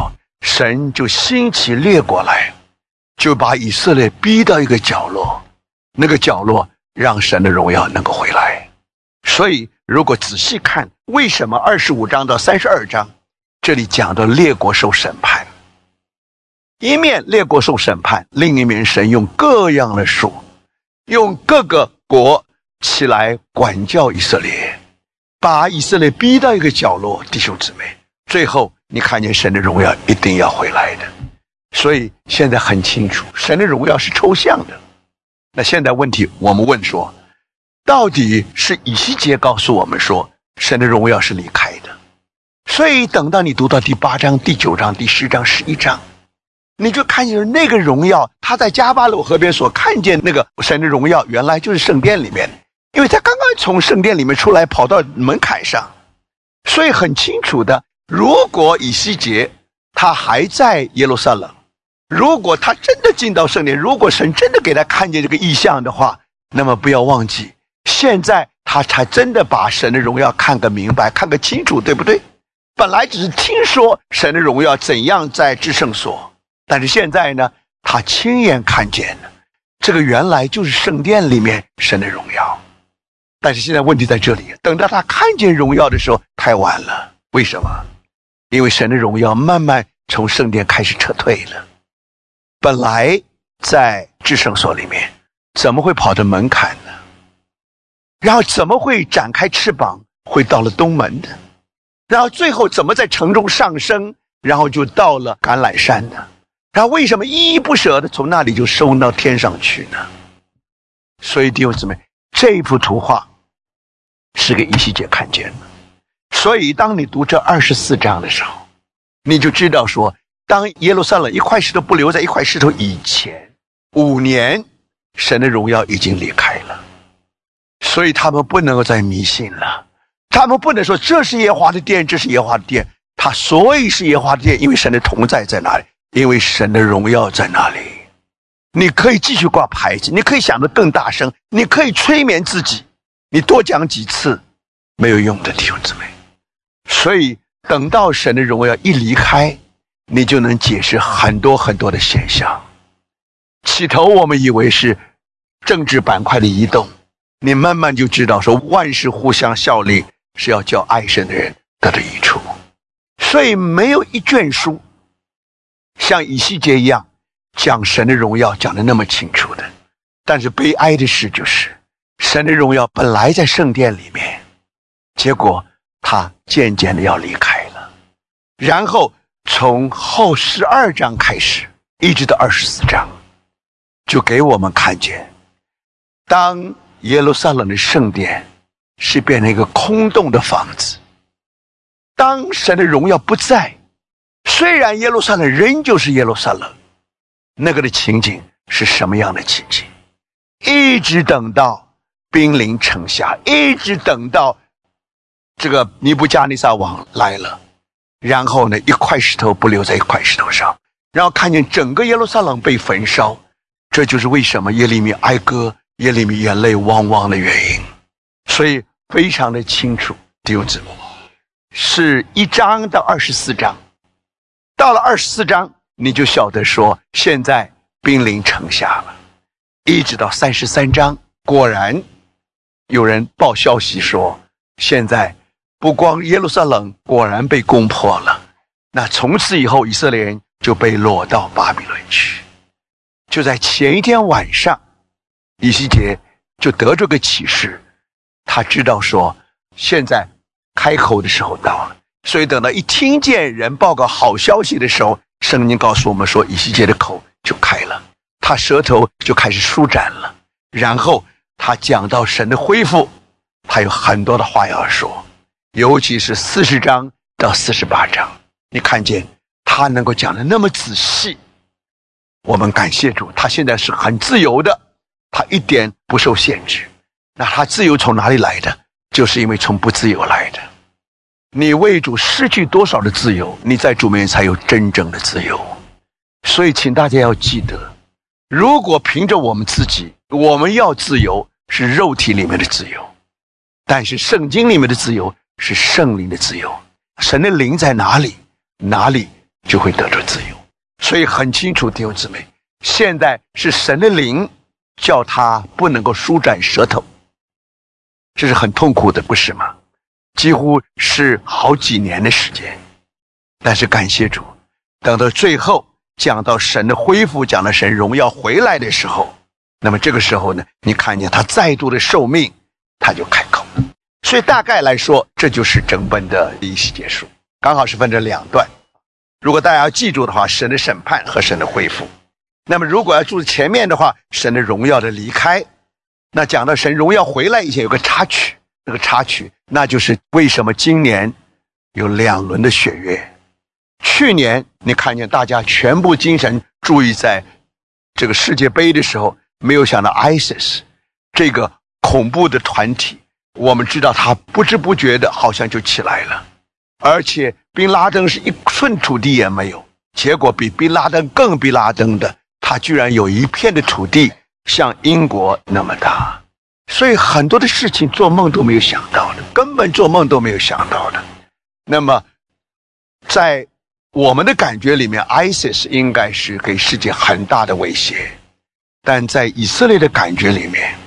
S1: 神就兴起列国来，就把以色列逼到一个角落，那个角落让神的荣耀能够回来。所以如果仔细看，为什么25章到32章这里讲到列国受审判，一面列国受审判，另一面神用各样的术，用各个国起来管教以色列，把以色列逼到一个角落。弟兄姊妹，最后你看见神的荣耀一定要回来的。所以现在很清楚，神的荣耀是抽象的。那现在问题我们问说，到底是以西结告诉我们说神的荣耀是离开的，所以等到你读到第8章、第9章、第10章、11章，你就看见那个荣耀，他在迦巴鲁河边所看见那个神的荣耀，原来就是圣殿里面，因为他刚刚从圣殿里面出来，跑到门槛上。所以很清楚的，如果以西结他还在耶路撒冷，如果他真的进到圣殿，如果神真的给他看见这个异象的话，那么不要忘记，现在他才真的把神的荣耀看个明白，看个清楚，对不对？本来只是听说神的荣耀怎样在至圣所，但是现在呢，他亲眼看见了，这个原来就是圣殿里面神的荣耀。但是现在问题在这里，等到他看见荣耀的时候太晚了。为什么？因为神的荣耀慢慢从圣殿开始撤退了。本来在至圣所里面，怎么会跑到门槛呢？然后怎么会展开翅膀会到了东门呢？然后最后怎么在城中上升，然后就到了橄榄山呢？然后为什么依依不舍的从那里就收到天上去呢？所以弟兄姊妹，这一幅图画是给以西结看见的。所以当你读这24章的时候，你就知道说，当耶路撒冷一块石头不留在一块石头以前5年，神的荣耀已经离开了。所以他们不能够再迷信了，他们不能说这是耶和华的殿，这是耶和华的殿。他所以是耶和华的殿，因为神的同在在哪里？因为神的荣耀在哪里？你可以继续挂牌子，你可以想得更大声，你可以催眠自己，你多讲几次没有用的，弟兄姊妹。所以等到神的荣耀一离开，你就能解释很多很多的现象。起头我们以为是政治板块的移动，你慢慢就知道说万事互相效力，是要叫爱神的人得到益处。所以没有一卷书像以西结一样讲神的荣耀讲得那么清楚的。但是悲哀的事就是，神的荣耀本来在圣殿里面，结果他渐渐的要离开了。然后从后12章开始一直到24章，就给我们看见，当耶路撒冷的圣殿是变成一个空洞的房子，当神的荣耀不在，虽然耶路撒冷仍旧是耶路撒冷，那个的情景是什么样的情景？一直等到兵临城下，一直等到这个尼布加尼撒王来了，然后呢，一块石头不留在一块石头上，然后看见整个耶路撒冷被焚烧。这就是为什么耶利米哀歌，耶利米眼泪汪汪的原因。所以非常的清楚，弟兄姊妹，是1章到24章，到了24章你就晓得说现在兵临城下了。一直到33章，果然有人报消息说，现在不光耶路撒冷果然被攻破了，那从此以后以色列人就被掳到巴比伦去。就在前一天晚上，以西结就得这个启示，他知道说现在开口的时候到了。所以等到一听见人报告好消息的时候，圣经告诉我们说以西结的口就开了，他舌头就开始舒展了，然后他讲到神的恢复，他有很多的话要说，尤其是40章到48章，你看见他能够讲得那么仔细。我们感谢主，他现在是很自由的，他一点不受限制。那他自由从哪里来的？就是因为从不自由来的。你为主失去多少的自由，你在主面前才有真正的自由。所以请大家要记得，如果凭着我们自己，我们要自由是肉体里面的自由，但是圣经里面的自由是圣灵的自由。神的灵在哪里，哪里就会得着自由。所以很清楚，弟兄姊妹，现在是神的灵叫他不能够舒展舌头，这是很痛苦的，不是吗？几乎是好几年的时间。但是感谢主，等到最后讲到神的恢复，讲到神荣耀回来的时候，那么这个时候呢，你看见他再度的受命，他就开口了。所以大概来说，这就是整本的第一期结束，刚好是分成两段。如果大家要记住的话，神的审判和神的恢复。那么如果要注意前面的话，神的荣耀的离开，那讲到神荣耀回来以前有个插曲，那个插曲那就是为什么今年有2轮的血月。去年你看见大家全部精神注意在这个世界杯的时候，没有想到 ISIS 这个恐怖的团体，我们知道他不知不觉的好像就起来了，而且宾拉登是1寸土地也没有，结果比宾拉登更宾拉登的，他居然有一片的土地像英国那么大。所以很多的事情做梦都没有想到的，根本做梦都没有想到的。那么在我们的感觉里面 ISIS 应该是给世界很大的威胁，但在以色列的感觉里面，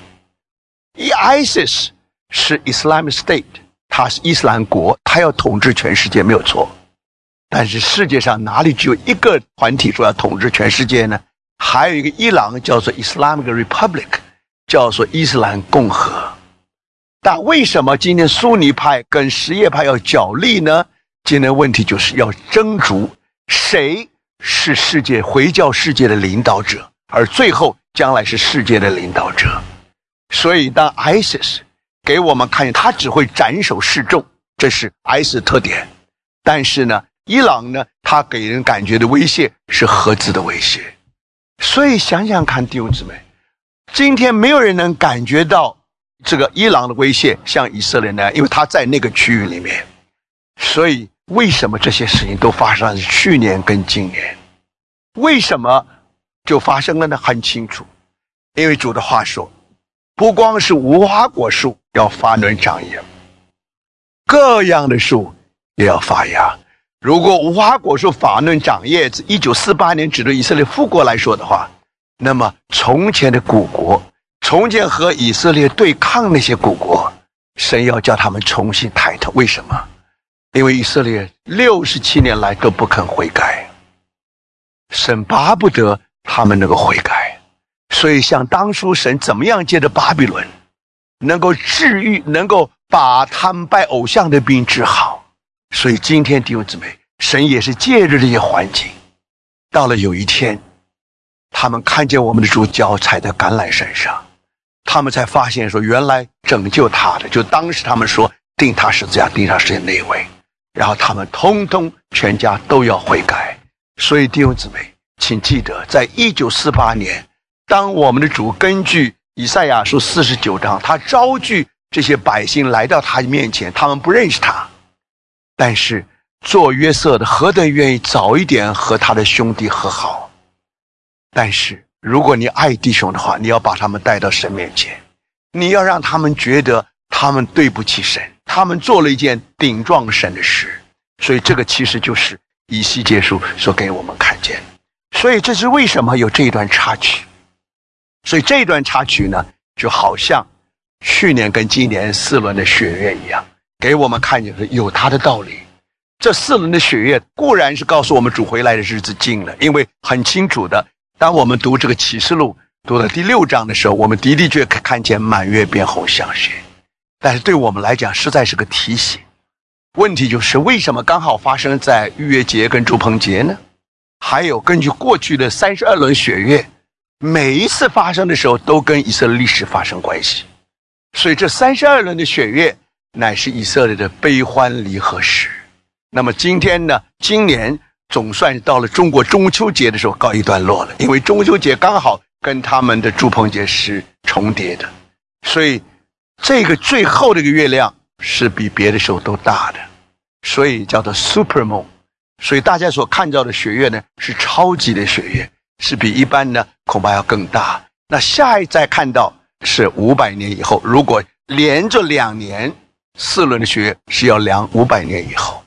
S1: ISIS 是 Islamic State， 它是伊斯兰国，它要统治全世界没有错。但是世界上哪里只有一个团体说要统治全世界呢？还有一个伊朗叫做 Islamic Republic， 叫做伊斯兰共和。但为什么今天苏尼派跟什叶派要角力呢？今天问题就是要争逐谁是世界回教世界的领导者，而最后将来是世界的领导者。所以当 ISIS 给我们看见他只会斩首示众，这是 ISIS 的特点。但是呢，伊朗呢，他给人感觉的威胁是核子的威胁。所以想想看，弟兄姊妹，今天没有人能感觉到这个伊朗的威胁像以色列那样，因为他在那个区域里面。所以为什么这些事情都发生在去年跟今年？为什么就发生了呢？很清楚，因为主的话说，不光是无花果树要发嫩长叶，各样的树也要发芽。如果无花果树发嫩长叶子，1948年指着以色列复国来说的话，那么从前的古国，从前和以色列对抗那些古国，神要叫他们重新抬头。为什么？因为以色列67年来都不肯悔改，神巴不得他们能够悔改。所以像当初神怎么样借着巴比伦能够治愈，能够把他们拜偶像的病治好。所以今天弟兄姊妹，神也是借着这些环境，到了有一天他们看见我们的主脚踩在橄榄山上，他们才发现说，原来拯救他的就当时他们说钉他十字架钉他十字架那一位，然后他们通通全家都要悔改。所以弟兄姊妹，请记得，在1948年，当我们的主根据以赛亚书49章，他招聚这些百姓来到他面前，他们不认识他，但是做约瑟的何等愿意早一点和他的兄弟和好。但是如果你爱弟兄的话，你要把他们带到神面前，你要让他们觉得他们对不起神，他们做了一件顶撞神的事。所以这个其实就是以西结书所给我们看见。所以这是为什么有这一段插曲。所以这一段插曲呢，就好像去年跟今年4轮的血月一样，给我们看见有它的道理。这4轮的血月固然是告诉我们主回来的日子近了，因为很清楚的，当我们读这个启示录读到第6章的时候，我们的确看见满月变红像雪。但是对我们来讲实在是个提醒。问题就是为什么刚好发生在逾越节跟住棚节呢？还有根据过去的32轮血月，每一次发生的时候都跟以色列历史发生关系。所以这32轮的血月乃是以色列的悲欢离合史。那么今天呢，今年总算到了中国中秋节的时候告一段落了，因为中秋节刚好跟他们的住棚节是重叠的，所以这个最后的一个月亮是比别的时候都大的，所以叫做 super moon。 所以大家所看到的血月呢，是超级的血月，是比一般呢恐怕要更大。那下一再看到是500年以后，如果连着2年4轮的血月是要量500年以后。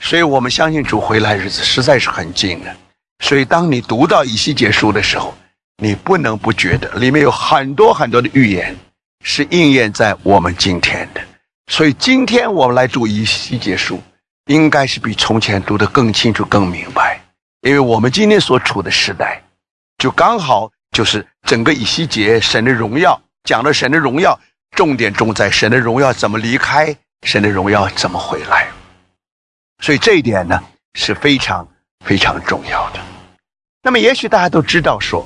S1: 所以我们相信主回来日子实在是很近了。所以当你读到以西结书的时候，你不能不觉得里面有很多很多的预言是应验在我们今天的。所以今天我们来读以西结书，应该是比从前读得更清楚更明白，因为我们今天所处的时代就刚好就是整个以西结神的荣耀，讲了神的荣耀，重点重在神的荣耀怎么离开，神的荣耀怎么回来。所以这一点呢是非常非常重要的。那么也许大家都知道说，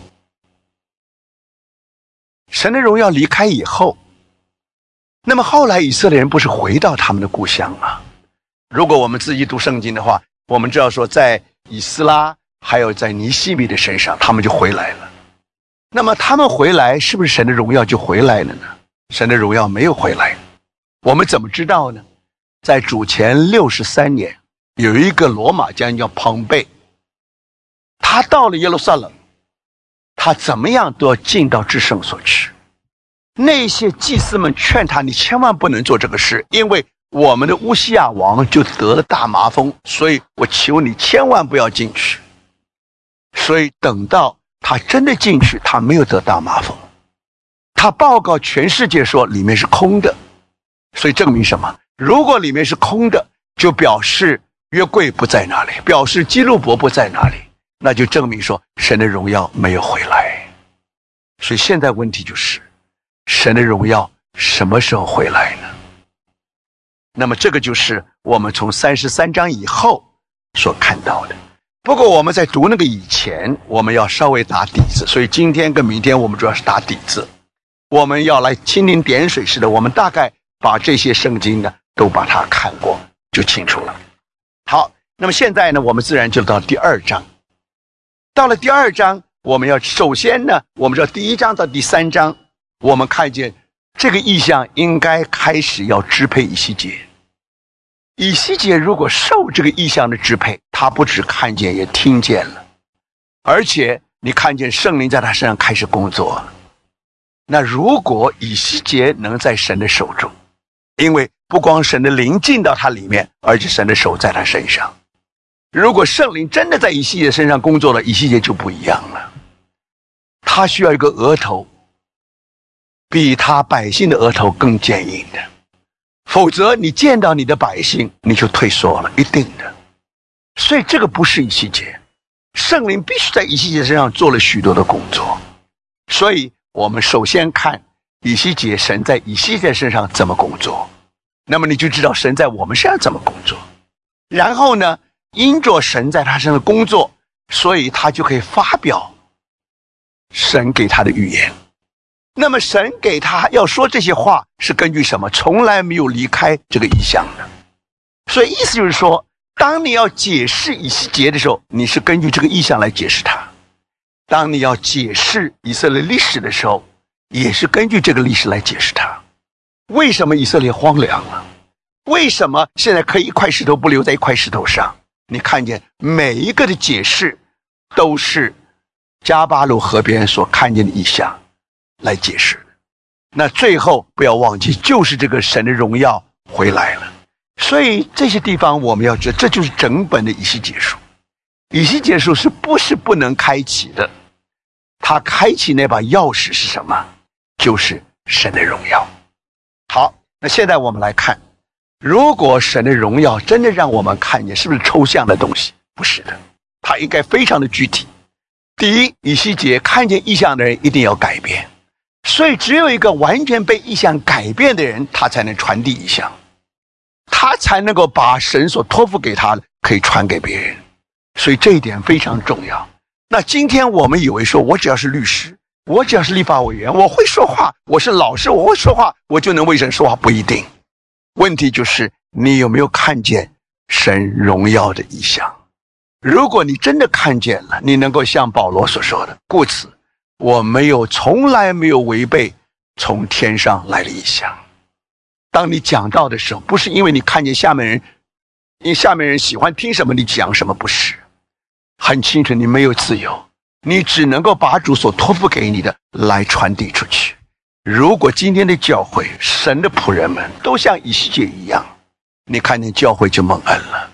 S1: 神的荣耀离开以后，那么后来以色列人不是回到他们的故乡吗？如果我们自己读圣经的话，我们知道说在以斯拉还有在尼希米的身上他们就回来了。那么他们回来是不是神的荣耀就回来了呢？神的荣耀没有回来。我们怎么知道呢？在主前63年，有一个罗马将军叫庞贝，他到了耶路撒冷，他怎么样都要进到至圣所去。那些祭司们劝他，你千万不能做这个事，因为我们的乌西亚王就得了大麻风，所以我求你千万不要进去。所以等到他真的进去，他没有得大麻风，他报告全世界说里面是空的。所以证明什么？如果里面是空的，就表示约柜不在那里，表示基路伯不在那里，那就证明说神的荣耀没有回来。所以现在问题就是神的荣耀什么时候回来呢？那么这个就是我们从33章以后所看到的。不过我们在读那个以前，我们要稍微打底子，所以今天跟明天我们主要是打底子，我们要来蜻蜓点水似的，我们大概把这些圣经呢都把它看过就清楚了。好，那么现在呢我们自然就到第2章。到了第2章，我们要首先呢，我们知道第1章到第3章，我们看见这个意象应该开始要支配以西结。以西结如果受这个意象的支配，他不只看见也听见了，而且你看见圣灵在他身上开始工作。那如果以西结能在神的手中，因为不光神的灵进到他里面，而且神的手在他身上。如果圣灵真的在以西结身上工作了，以西结就不一样了。他需要一个额头比他百姓的额头更坚硬的，否则你见到你的百姓你就退缩了，一定的。所以这个不是以西结，圣灵必须在以西结身上做了许多的工作。所以我们首先看以西结，神在以西结身上怎么工作，那么你就知道神在我们身上怎么工作。然后呢，因着神在他身上工作，所以他就可以发表神给他的预言。那么神给他要说这些话是根据什么？从来没有离开这个意象的。所以意思就是说，当你要解释以西结的时候，你是根据这个意象来解释它；当你要解释以色列历史的时候，也是根据这个历史来解释它。为什么以色列荒凉了？为什么现在可以一块石头不留在一块石头上？你看见每一个的解释都是迦巴鲁河边所看见的意象来解释。那最后不要忘记，就是这个神的荣耀回来了。所以这些地方我们要知道，这就是整本的以西结书。以西结书是不能开启的，它开启那把钥匙是什么？就是神的荣耀。好，那现在我们来看，如果神的荣耀真的让我们看见，是不是抽象的东西？不是的，它应该非常的具体。第一，以西结看见异象的人一定要改变，所以只有一个完全被异象改变的人，他才能传递异象，他才能够把神所托付给他的可以传给别人。所以这一点非常重要。那今天我们以为说，我只要是律师，我只要是立法委员，我会说话，我是老师，我会说话，我就能为神说话。不一定。问题就是你有没有看见神荣耀的异象？如果你真的看见了，你能够像保罗所说的，故此我从来没有违背从天上来的异象。当你讲道的时候，不是因为你看见下面人，因为下面人喜欢听什么你讲什么，不是。很清楚，你没有自由，你只能够把主所托付给你的来传递出去。如果今天的教会，神的仆人们都像以西结一样，你看见教会就蒙恩了，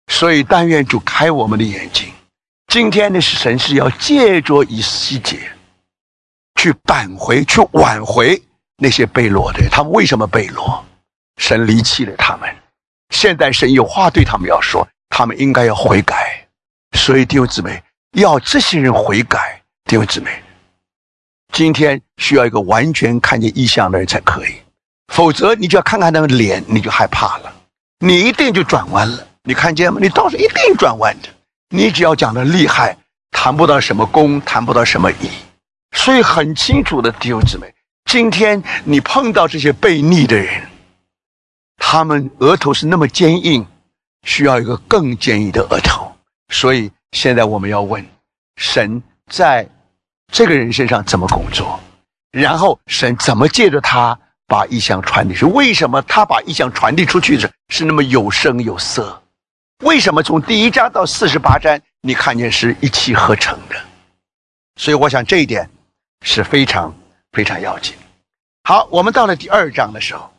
S1: 所以但愿主开我们的眼睛。今天的神是要借着以西结去挽回那些被掳的人。他们为什么被掳？神离弃了他们，现在神有话对他们要说，他们应该要悔改。所以弟兄姊妹，要这些人悔改。弟兄姊妹，今天需要一个完全看见异象的人才可以，否则你就要看看他们脸，你就害怕了，你一定就转弯了。你看见吗？你到时候一定转弯的。你只要讲得厉害，谈不到什么功，谈不到什么义。所以很清楚的，弟兄姊妹，今天你碰到这些悖逆的人，他们额头是那么坚硬，需要一个更坚硬的额头。所以现在我们要问神在这个人身上怎么工作，然后神怎么借着他把异象传递出去。为什么他把异象传递出去是那么有声有色？为什么从第1章到48章你看见是一气呵成的？所以我想这一点是非常非常要紧。好，我们到了第2章的时候，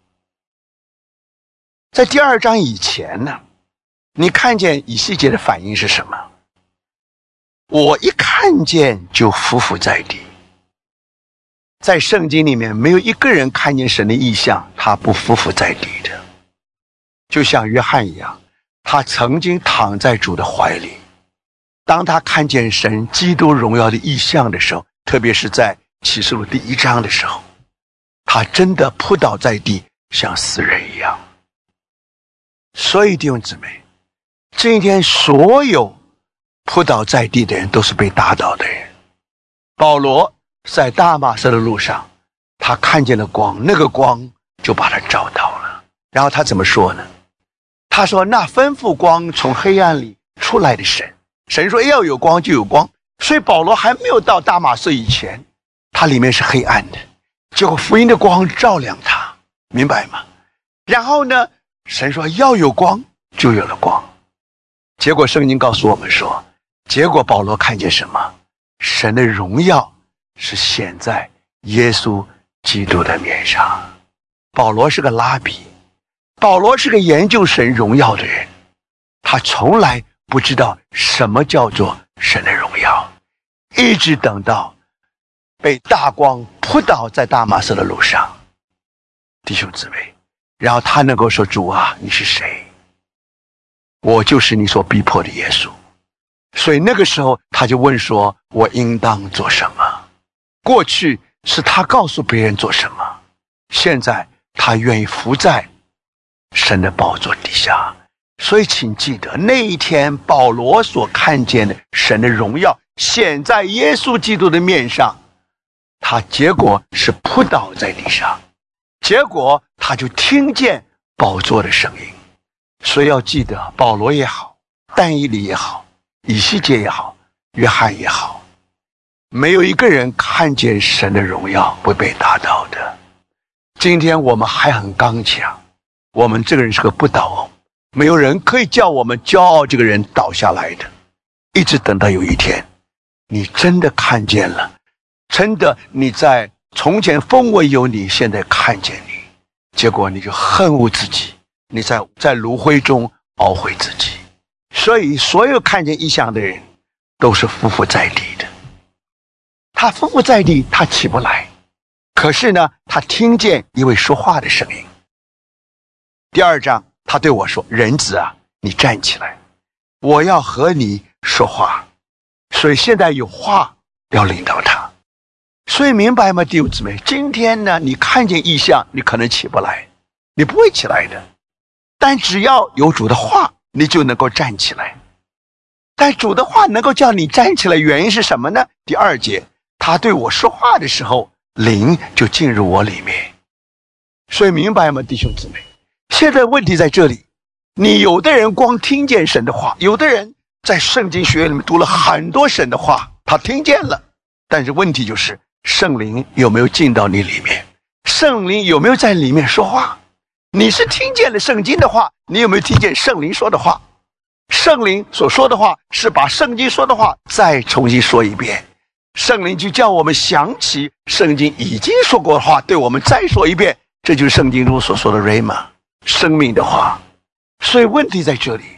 S1: 在第2章以前呢，你看见以西结的反应是什么？我一看见就匍匐在地。在圣经里面没有一个人看见神的异象他不匍匐在地的。就像约翰一样，他曾经躺在主的怀里，当他看见神基督荣耀的异象的时候，特别是在启示录第1章的时候，他真的扑倒在地，像死人一样。所以弟兄姊妹，今天所有扑倒在地的人都是被打倒的人。保罗在大马色的路上，他看见了光，那个光就把他照到了。然后他怎么说呢？他说，那吩咐光从黑暗里出来的神，神说要有光就有光。所以保罗还没有到大马色以前，他里面是黑暗的，结果福音的光照亮他，明白吗？然后呢，神说要有光就有了光。结果圣经告诉我们说，结果保罗看见什么？神的荣耀是显在耶稣基督的面上。保罗是个拉比，保罗是个研究神荣耀的人，他从来不知道什么叫做神的荣耀，一直等到被大光扑倒在大马色的路上，弟兄姊妹，然后他能够说，主啊，你是谁？我就是你所逼迫的耶稣。所以那个时候他就问说，我应当做什么？过去是他告诉别人做什么，现在他愿意伏在神的宝座底下。所以请记得，那一天保罗所看见的神的荣耀显在耶稣基督的面上，他结果是扑倒在地上，结果他就听见宝座的声音。所以要记得，保罗也好，但以理也好，以西结也好，约翰也好，没有一个人看见神的荣耀不被打倒的。今天我们还很刚强，我们这个人是个不倒翁，没有人可以叫我们骄傲这个人倒下来的。一直等到有一天你真的看见了，真的你在从前风闻有你，现在看见你，结果你就恨恶自己，你在炉灰中熬毁自己。所以所有看见异象的人都是匍匐在地的。他匍匐在地，他起不来，可是呢，他听见一位说话的声音。第2章他对我说，人子啊，你站起来，我要和你说话。所以现在有话要领导他。所以明白吗，弟兄姊妹？今天呢，你看见异象，你可能起不来，你不会起来的，但只要有主的话，你就能够站起来。但主的话能够叫你站起来，原因是什么呢？第2节，他对我说话的时候，灵就进入我里面。所以明白吗，弟兄姊妹？现在问题在这里，你有的人光听见神的话，有的人在圣经学院里面读了很多神的话，他听见了，但是问题就是圣灵有没有进到你里面？圣灵有没有在里面说话？你是听见了圣经的话，你有没有听见圣灵说的话？圣灵所说的话是把圣经说的话再重新说一遍，圣灵就叫我们想起圣经已经说过的话，对我们再说一遍，这就是圣经中所说的 Rhema， 生命的话。所以问题在这里，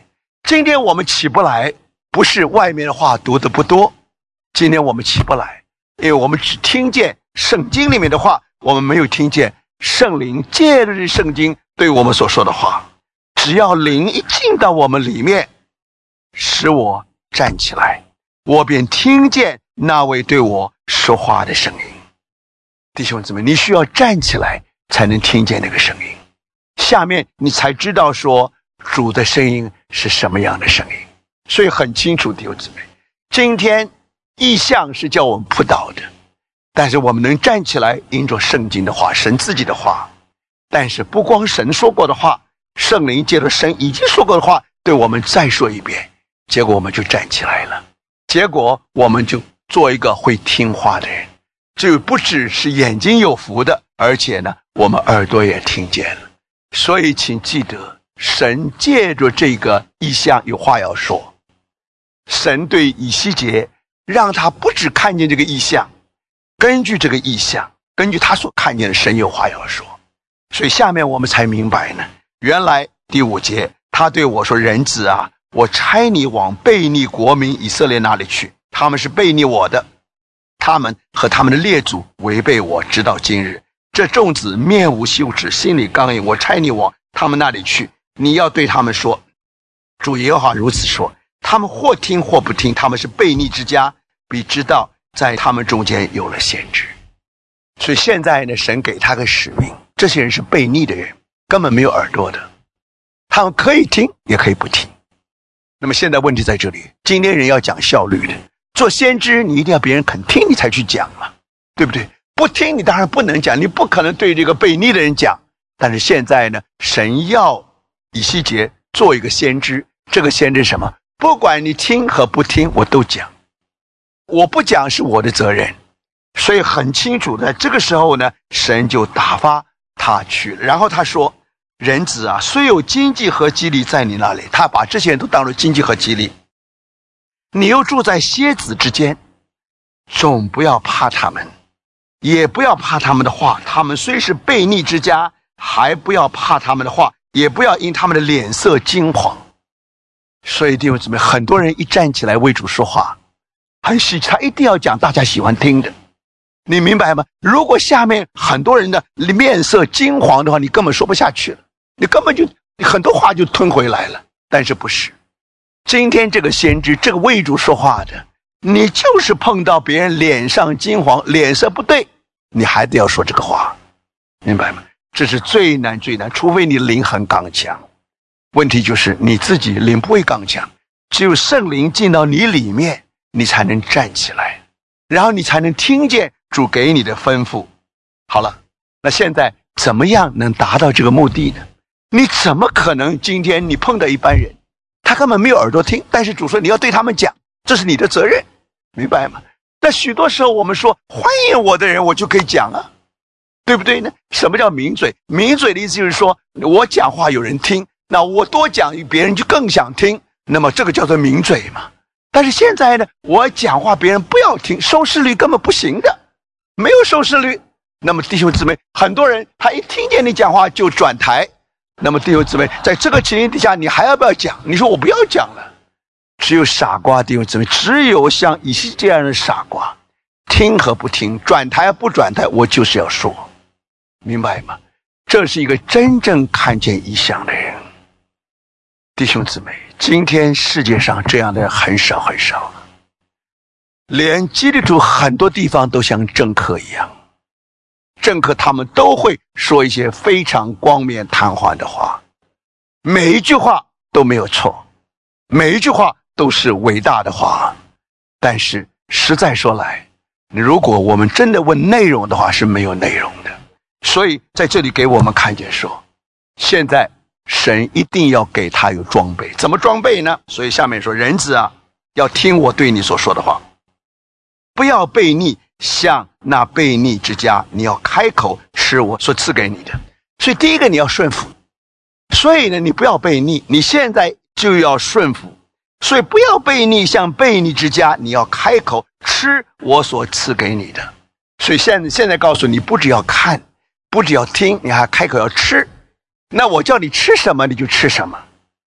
S1: 今天我们起不来，不是外面的话读的不多，今天我们起不来，因为我们只听见圣经里面的话，我们没有听见圣灵借着圣经对我们所说的话。只要灵一进到我们里面，使我站起来，我便听见那位对我说话的声音。弟兄姊妹，你需要站起来才能听见那个声音，下面你才知道说主的声音是什么样的声音。所以很清楚，弟兄姊妹，今天异象是叫我们扑倒的，但是我们能站起来，因着圣经的话，神自己的话。但是不光神说过的话，圣灵借着神已经说过的话对我们再说一遍，结果我们就站起来了，结果我们就做一个会听话的人。就不只是眼睛有福的，而且呢我们耳朵也听见了。所以请记得，神借着这个异象有话要说。神对以西结让他不只看见这个异象，根据这个异象，根据他所看见的，神有话要说。所以下面我们才明白呢，原来第5节他对我说，人子啊，我差你往悖逆国民以色列那里去，他们是悖逆我的，他们和他们的列祖违背我，直到今日。这众子面无羞耻，心里刚硬，我差你往他们那里去，你要对他们说，主耶和华如此说，他们或听或不听，他们是悖逆之家，必知道在他们中间有了先知。所以现在呢，神给他个使命，这些人是悖逆的人，根本没有耳朵的，他们可以听也可以不听。那么现在问题在这里，今天人要讲效率的，做先知你一定要别人肯听你才去讲嘛，对不对？不听你当然不能讲，你不可能对这个悖逆的人讲。但是现在呢，神要以西结做一个先知，这个先知是什么？不管你听和不听我都讲，我不讲是我的责任。所以很清楚的，这个时候呢，神就打发他去了。然后他说，人子啊，虽有荆棘和蒺藜在你那里，他把这些人都当作荆棘和蒺藜，你又住在蝎子之间，总不要怕他们，也不要怕他们的话，他们虽是悖逆之家，还不要怕他们的话，也不要因他们的脸色惊慌。所以弟兄姊妹，很多人一站起来为主说话，很喜，他一定要讲大家喜欢听的，你明白吗？如果下面很多人的面色惊惶的话，你根本说不下去了，你根本就很多话就吞回来了。但是不是，今天这个先知，这个为主说话的，你就是碰到别人脸上惊惶，脸色不对，你还得要说这个话，明白吗？这是最难最难，除非你灵很刚强。问题就是你自己灵不会刚强，只有圣灵进到你里面，你才能站起来，然后你才能听见主给你的吩咐。好了，那现在怎么样能达到这个目的呢？你怎么可能今天你碰到一般人，他根本没有耳朵听，但是主说你要对他们讲，这是你的责任，明白吗？那许多时候我们说欢迎我的人我就可以讲啊，对不对呢？什么叫抿嘴？抿嘴的意思就是说我讲话有人听，那我多讲别人就更想听，那么这个叫做抿嘴嘛。但是现在呢，我讲话别人不要听，收视率根本不行的，没有收视率。那么弟兄姊妹，很多人他一听见你讲话就转台，那么弟兄姊妹，在这个情形底下你还要不要讲？你说我不要讲了。只有傻瓜，弟兄姊妹，只有像以西这样的傻瓜，听和不听，转台不转台，我就是要说，明白吗？这是一个真正看见异象的人。弟兄姊妹，今天世界上这样的人很少很少，连基督徒很多地方都像政客一样，政客他们都会说一些非常冠冕堂皇的话，每一句话都没有错，每一句话都是伟大的话。但是实在说来，如果我们真的问内容的话，是没有内容的。所以在这里给我们看见说，现在神一定要给他有装备。怎么装备呢？所以下面说，人子啊，要听我对你所说的话，不要悖逆，像那悖逆之家，你要开口吃我所赐给你的。所以第一个你要顺服，所以呢你不要悖逆，你现在就要顺服。所以不要悖逆，像悖逆之家，你要开口吃我所赐给你的。所以现在告诉你，不只要看，不只要听，你还开口要吃。那我叫你吃什么你就吃什么。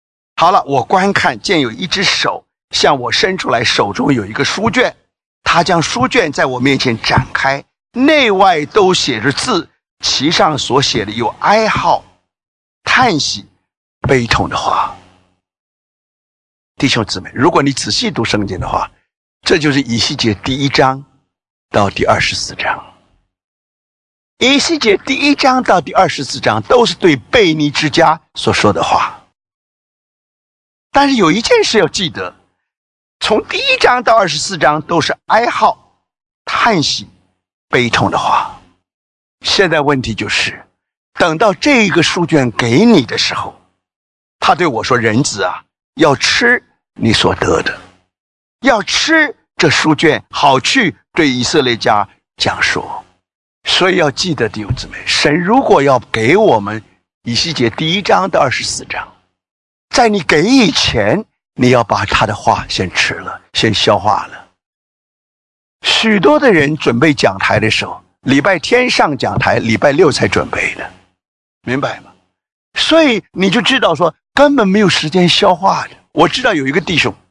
S1: 好了，我观看见有一只手向我伸出来，手中有一个书卷，他将书卷在我面前展开，内外都写着字，其上所写的有哀号、叹息、悲痛的话。弟兄姊妹，如果你仔细读圣经的话，这就是以西结第1章到第24章。以西结第1章到第24章都是对悖逆之家所说的话。但是有一件事要记得，从第1章到24章都是哀号、叹息、悲痛的话。现在问题就是，等到这个书卷给你的时候，他对我说：“人子啊，要吃你所得的，要吃这书卷，好去对以色列家讲说。”所以要记得，弟兄姊妹，神如果要给我们以西结第1章到24章，在你给以前，你要把他的话先吃了，先消化了。许多的人准备讲台的时候，礼拜天上讲台，礼拜六才准备的，明白吗？所以你就知道说根本没有时间消化的。我知道有一个弟兄，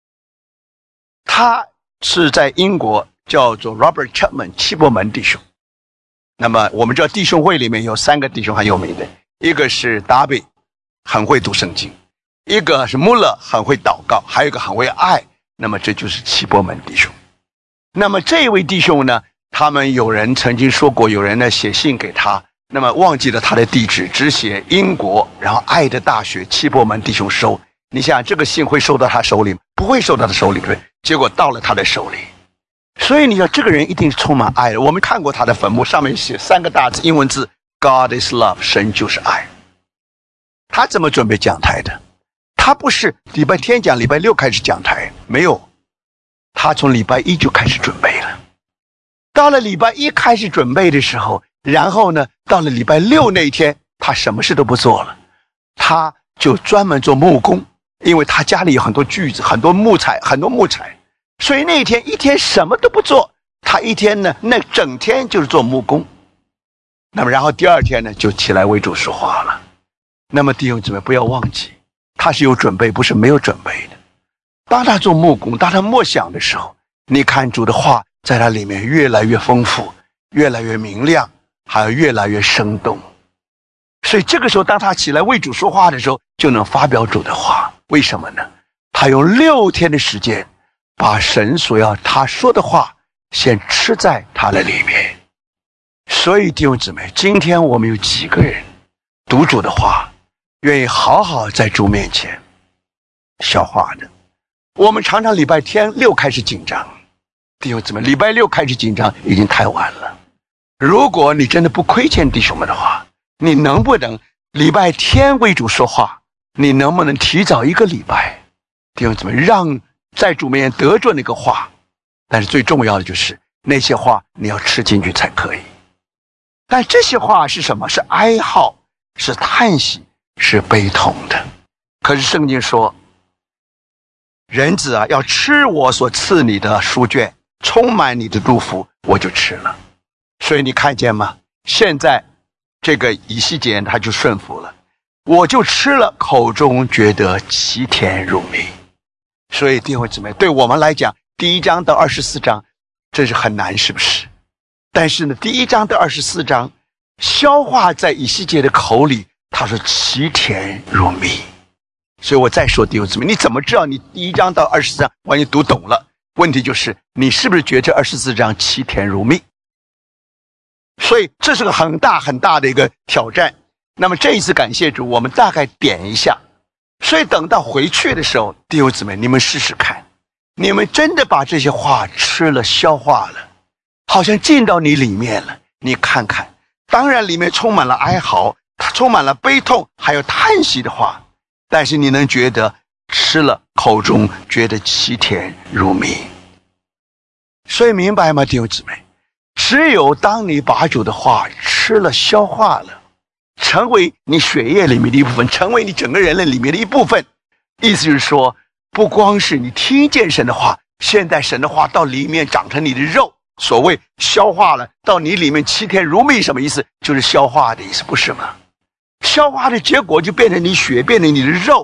S1: 他是在英国，叫做 Robert Chapman 七伯门弟兄。那么我们知道弟兄会里面有3个弟兄很有名的，一个是达比，很会读圣经；一个是穆勒，很会祷告；还有一个很会爱。那么这就是七伯门弟兄。那么这位弟兄呢，他们有人曾经说过，有人呢写信给他，那么忘记了他的地址，只写英国，然后爱的大学七伯门弟兄收。你想这个信会收到他手里吗？不会收到他手里，对不对？结果到了他的手里。所以你说这个人一定是充满爱的。我们看过他的坟墓，上面写3个大字，英文字 God is love， 神就是爱。他怎么准备讲台的？他不是礼拜天讲，礼拜六开始讲台，没有，他从礼拜1就开始准备了。到了礼拜1开始准备的时候，然后呢，到了礼拜6那一天，他什么事都不做了，他就专门做木工，因为他家里有很多锯子，很多木材，所以那一天一天什么都不做，他一天呢，那整天就是做木工。那么然后第2天呢，就起来为主说话了。那么弟兄姊妹不要忘记，他是有准备，不是没有准备的。当他做木工，当他默想的时候，你看主的话在他里面越来越丰富，越来越明亮，还有越来越生动。所以这个时候当他起来为主说话的时候，就能发表主的话。为什么呢？他用6天的时间把神所要他说的话先吃在他的里面。所以弟兄姊妹，今天我们有几个人读主的话愿意好好在主面前消化的？我们常常礼拜天6开始紧张，弟兄姊妹，礼拜6开始紧张已经太晚了。如果你真的不亏欠弟兄们的话，你能不能礼拜天为主说话？你能不能提早1个礼拜？弟兄姊妹，让在主面前得着那个话。但是最重要的就是那些话你要吃进去才可以。但这些话是什么？是哀号，是叹息，是悲痛的。可是圣经说，人子啊，要吃我所赐你的书卷，充满你的祝福，我就吃了。所以你看见吗？现在这个以西结他就顺服了，我就吃了，口中觉得其甜如蜜。所以弟兄姊妹，对我们来讲，第1章到24章这是很难，是不是？但是呢，第1章到24章消化在以西结的口里，他说其甜如蜜。所以我再说弟兄姊妹，你怎么知道你第1章到24章完全读懂了？问题就是你是不是觉得这24章其甜如蜜？所以这是个很大很大的一个挑战。那么这一次感谢主，我们大概点一下。所以等到回去的时候，弟兄姊妹，你们试试看，你们真的把这些话吃了消化了，好像进到你里面了，你看看，当然里面充满了哀嚎，充满了悲痛，还有叹息的话，但是你能觉得吃了口中觉得其甜如蜜。所以明白吗，弟兄姊妹？只有当你把主的话吃了消化了，成为你血液里面的一部分，成为你整个人类里面的一部分，意思就是说，不光是你听见神的话，现在神的话到里面长成你的肉，所谓消化了到你里面其甜如蜜，什么意思？就是消化的意思，不是吗？消化的结果就变成你血，变成你的肉，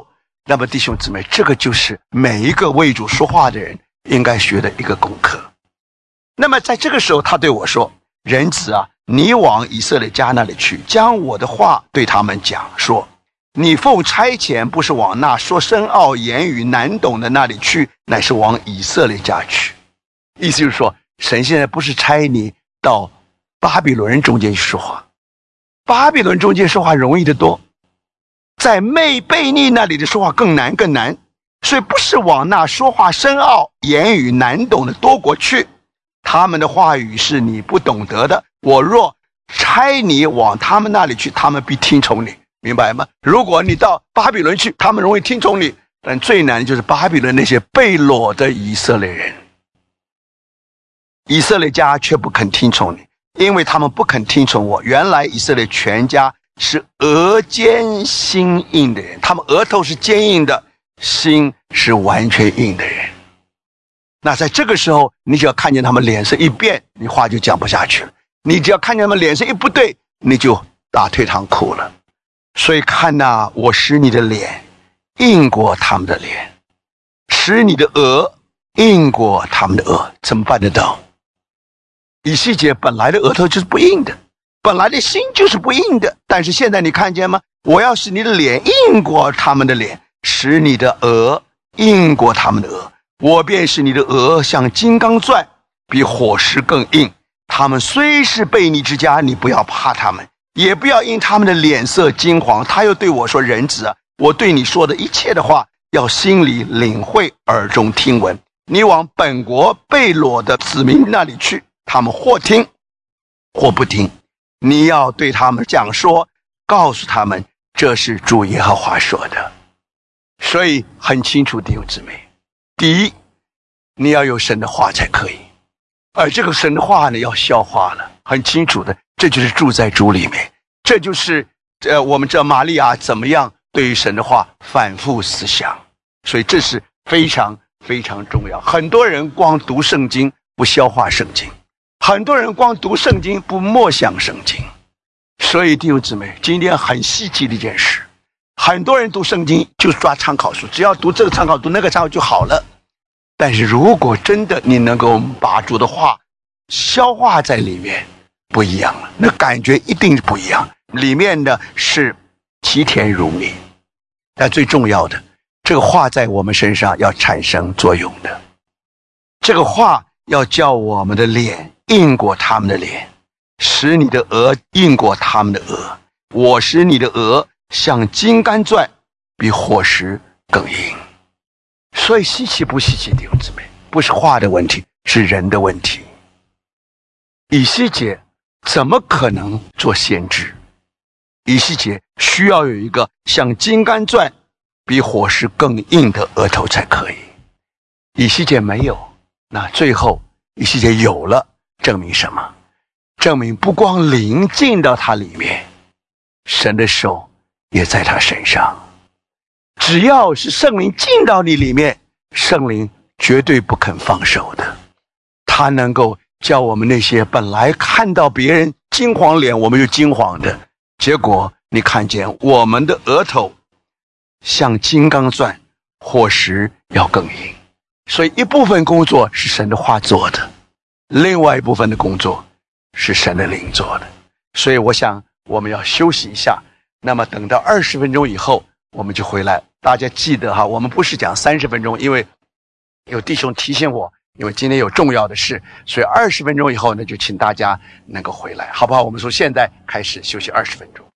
S1: 那么弟兄姊妹，这个就是每一个为主说话的人应该学的一个功课。那么在这个时候他对我说，人子啊，你往以色列家那里去，将我的话对他们讲，说你奉差遣不是往那说深奥言语难懂的那里去，乃是往以色列家去。意思就是说，神现在不是差你到巴比伦人中间去说话，巴比伦中间说话容易得多，在悖逆那里的说话更难更难，所以不是往那说话深奥言语难懂的多国去，他们的话语是你不懂得的，我若差你往他们那里去，他们必听从你，明白吗？如果你到巴比伦去，他们容易听从你，但最难的就是巴比伦那些被掳的以色列人，以色列家却不肯听从你，因为他们不肯听从我。原来以色列全家是额坚心硬的人，他们额头是坚硬的，心是完全硬的人。那在这个时候，你只要看见他们脸色一变，你话就讲不下去了，你只要看见他们脸色一不对，你就打退堂鼓了。所以看哪，我使你的脸硬过他们的脸，使你的额硬过他们的额。怎么办得到？以西结本来的额头就是不硬的，本来的心就是不硬的，但是现在你看见吗？我要使你的脸硬过他们的脸，使你的额硬过他们的额，我便使你的额像金刚钻，比火石更硬。他们虽是悖逆之家，你不要怕他们，也不要因他们的脸色惊惶。他又对我说，人子啊，我对你说的一切的话，要心里领会，耳中听闻。你往本国被掳的子民那里去，他们或听或不听，你要对他们讲说，告诉他们这是主耶和华说的。所以很清楚，弟兄姊妹，第一，你要有神的话才可以，而这个神的话呢，要消化了，很清楚的，这就是住在主里面，这就是我们知道玛利亚怎么样对于神的话反复思想，所以这是非常非常重要。很多人光读圣经不消化圣经，很多人光读圣经不默想圣经。所以弟兄姊妹，今天很稀奇的一件事，很多人读圣经就抓参考书，只要读这个参考读那个参考就好了。但是如果真的你能够把主的话消化在里面，不一样了，那感觉一定不一样，里面的是其甜如蜜。但最重要的，这个话在我们身上要产生作用的，这个话要叫我们的脸硬过他们的脸，使你的额硬过他们的额，我使你的额像金刚钻，比火石更硬。所以稀奇不稀奇，弟兄姊妹，不是话的问题，是人的问题。以西结怎么可能做先知？以西结需要有一个像金刚钻比火石更硬的额头才可以。以西结没有，那最后以西结有了，证明什么？证明不光灵进到他里面，神的手也在他身上。只要是圣灵进到你里面，圣灵绝对不肯放手的。他能够叫我们那些本来看到别人金黄脸我们就金黄的，结果你看见我们的额头像金刚钻，火石要更硬。所以一部分工作是神的话做的，另外一部分的工作是神的灵做的。所以我想我们要休息一下，那么等到20分钟以后我们就回来。大家记得哈，我们不是讲30分钟，因为有弟兄提醒我，因为今天有重要的事，所以20分钟以后呢，就请大家能够回来，好不好？我们从现在开始休息20分钟。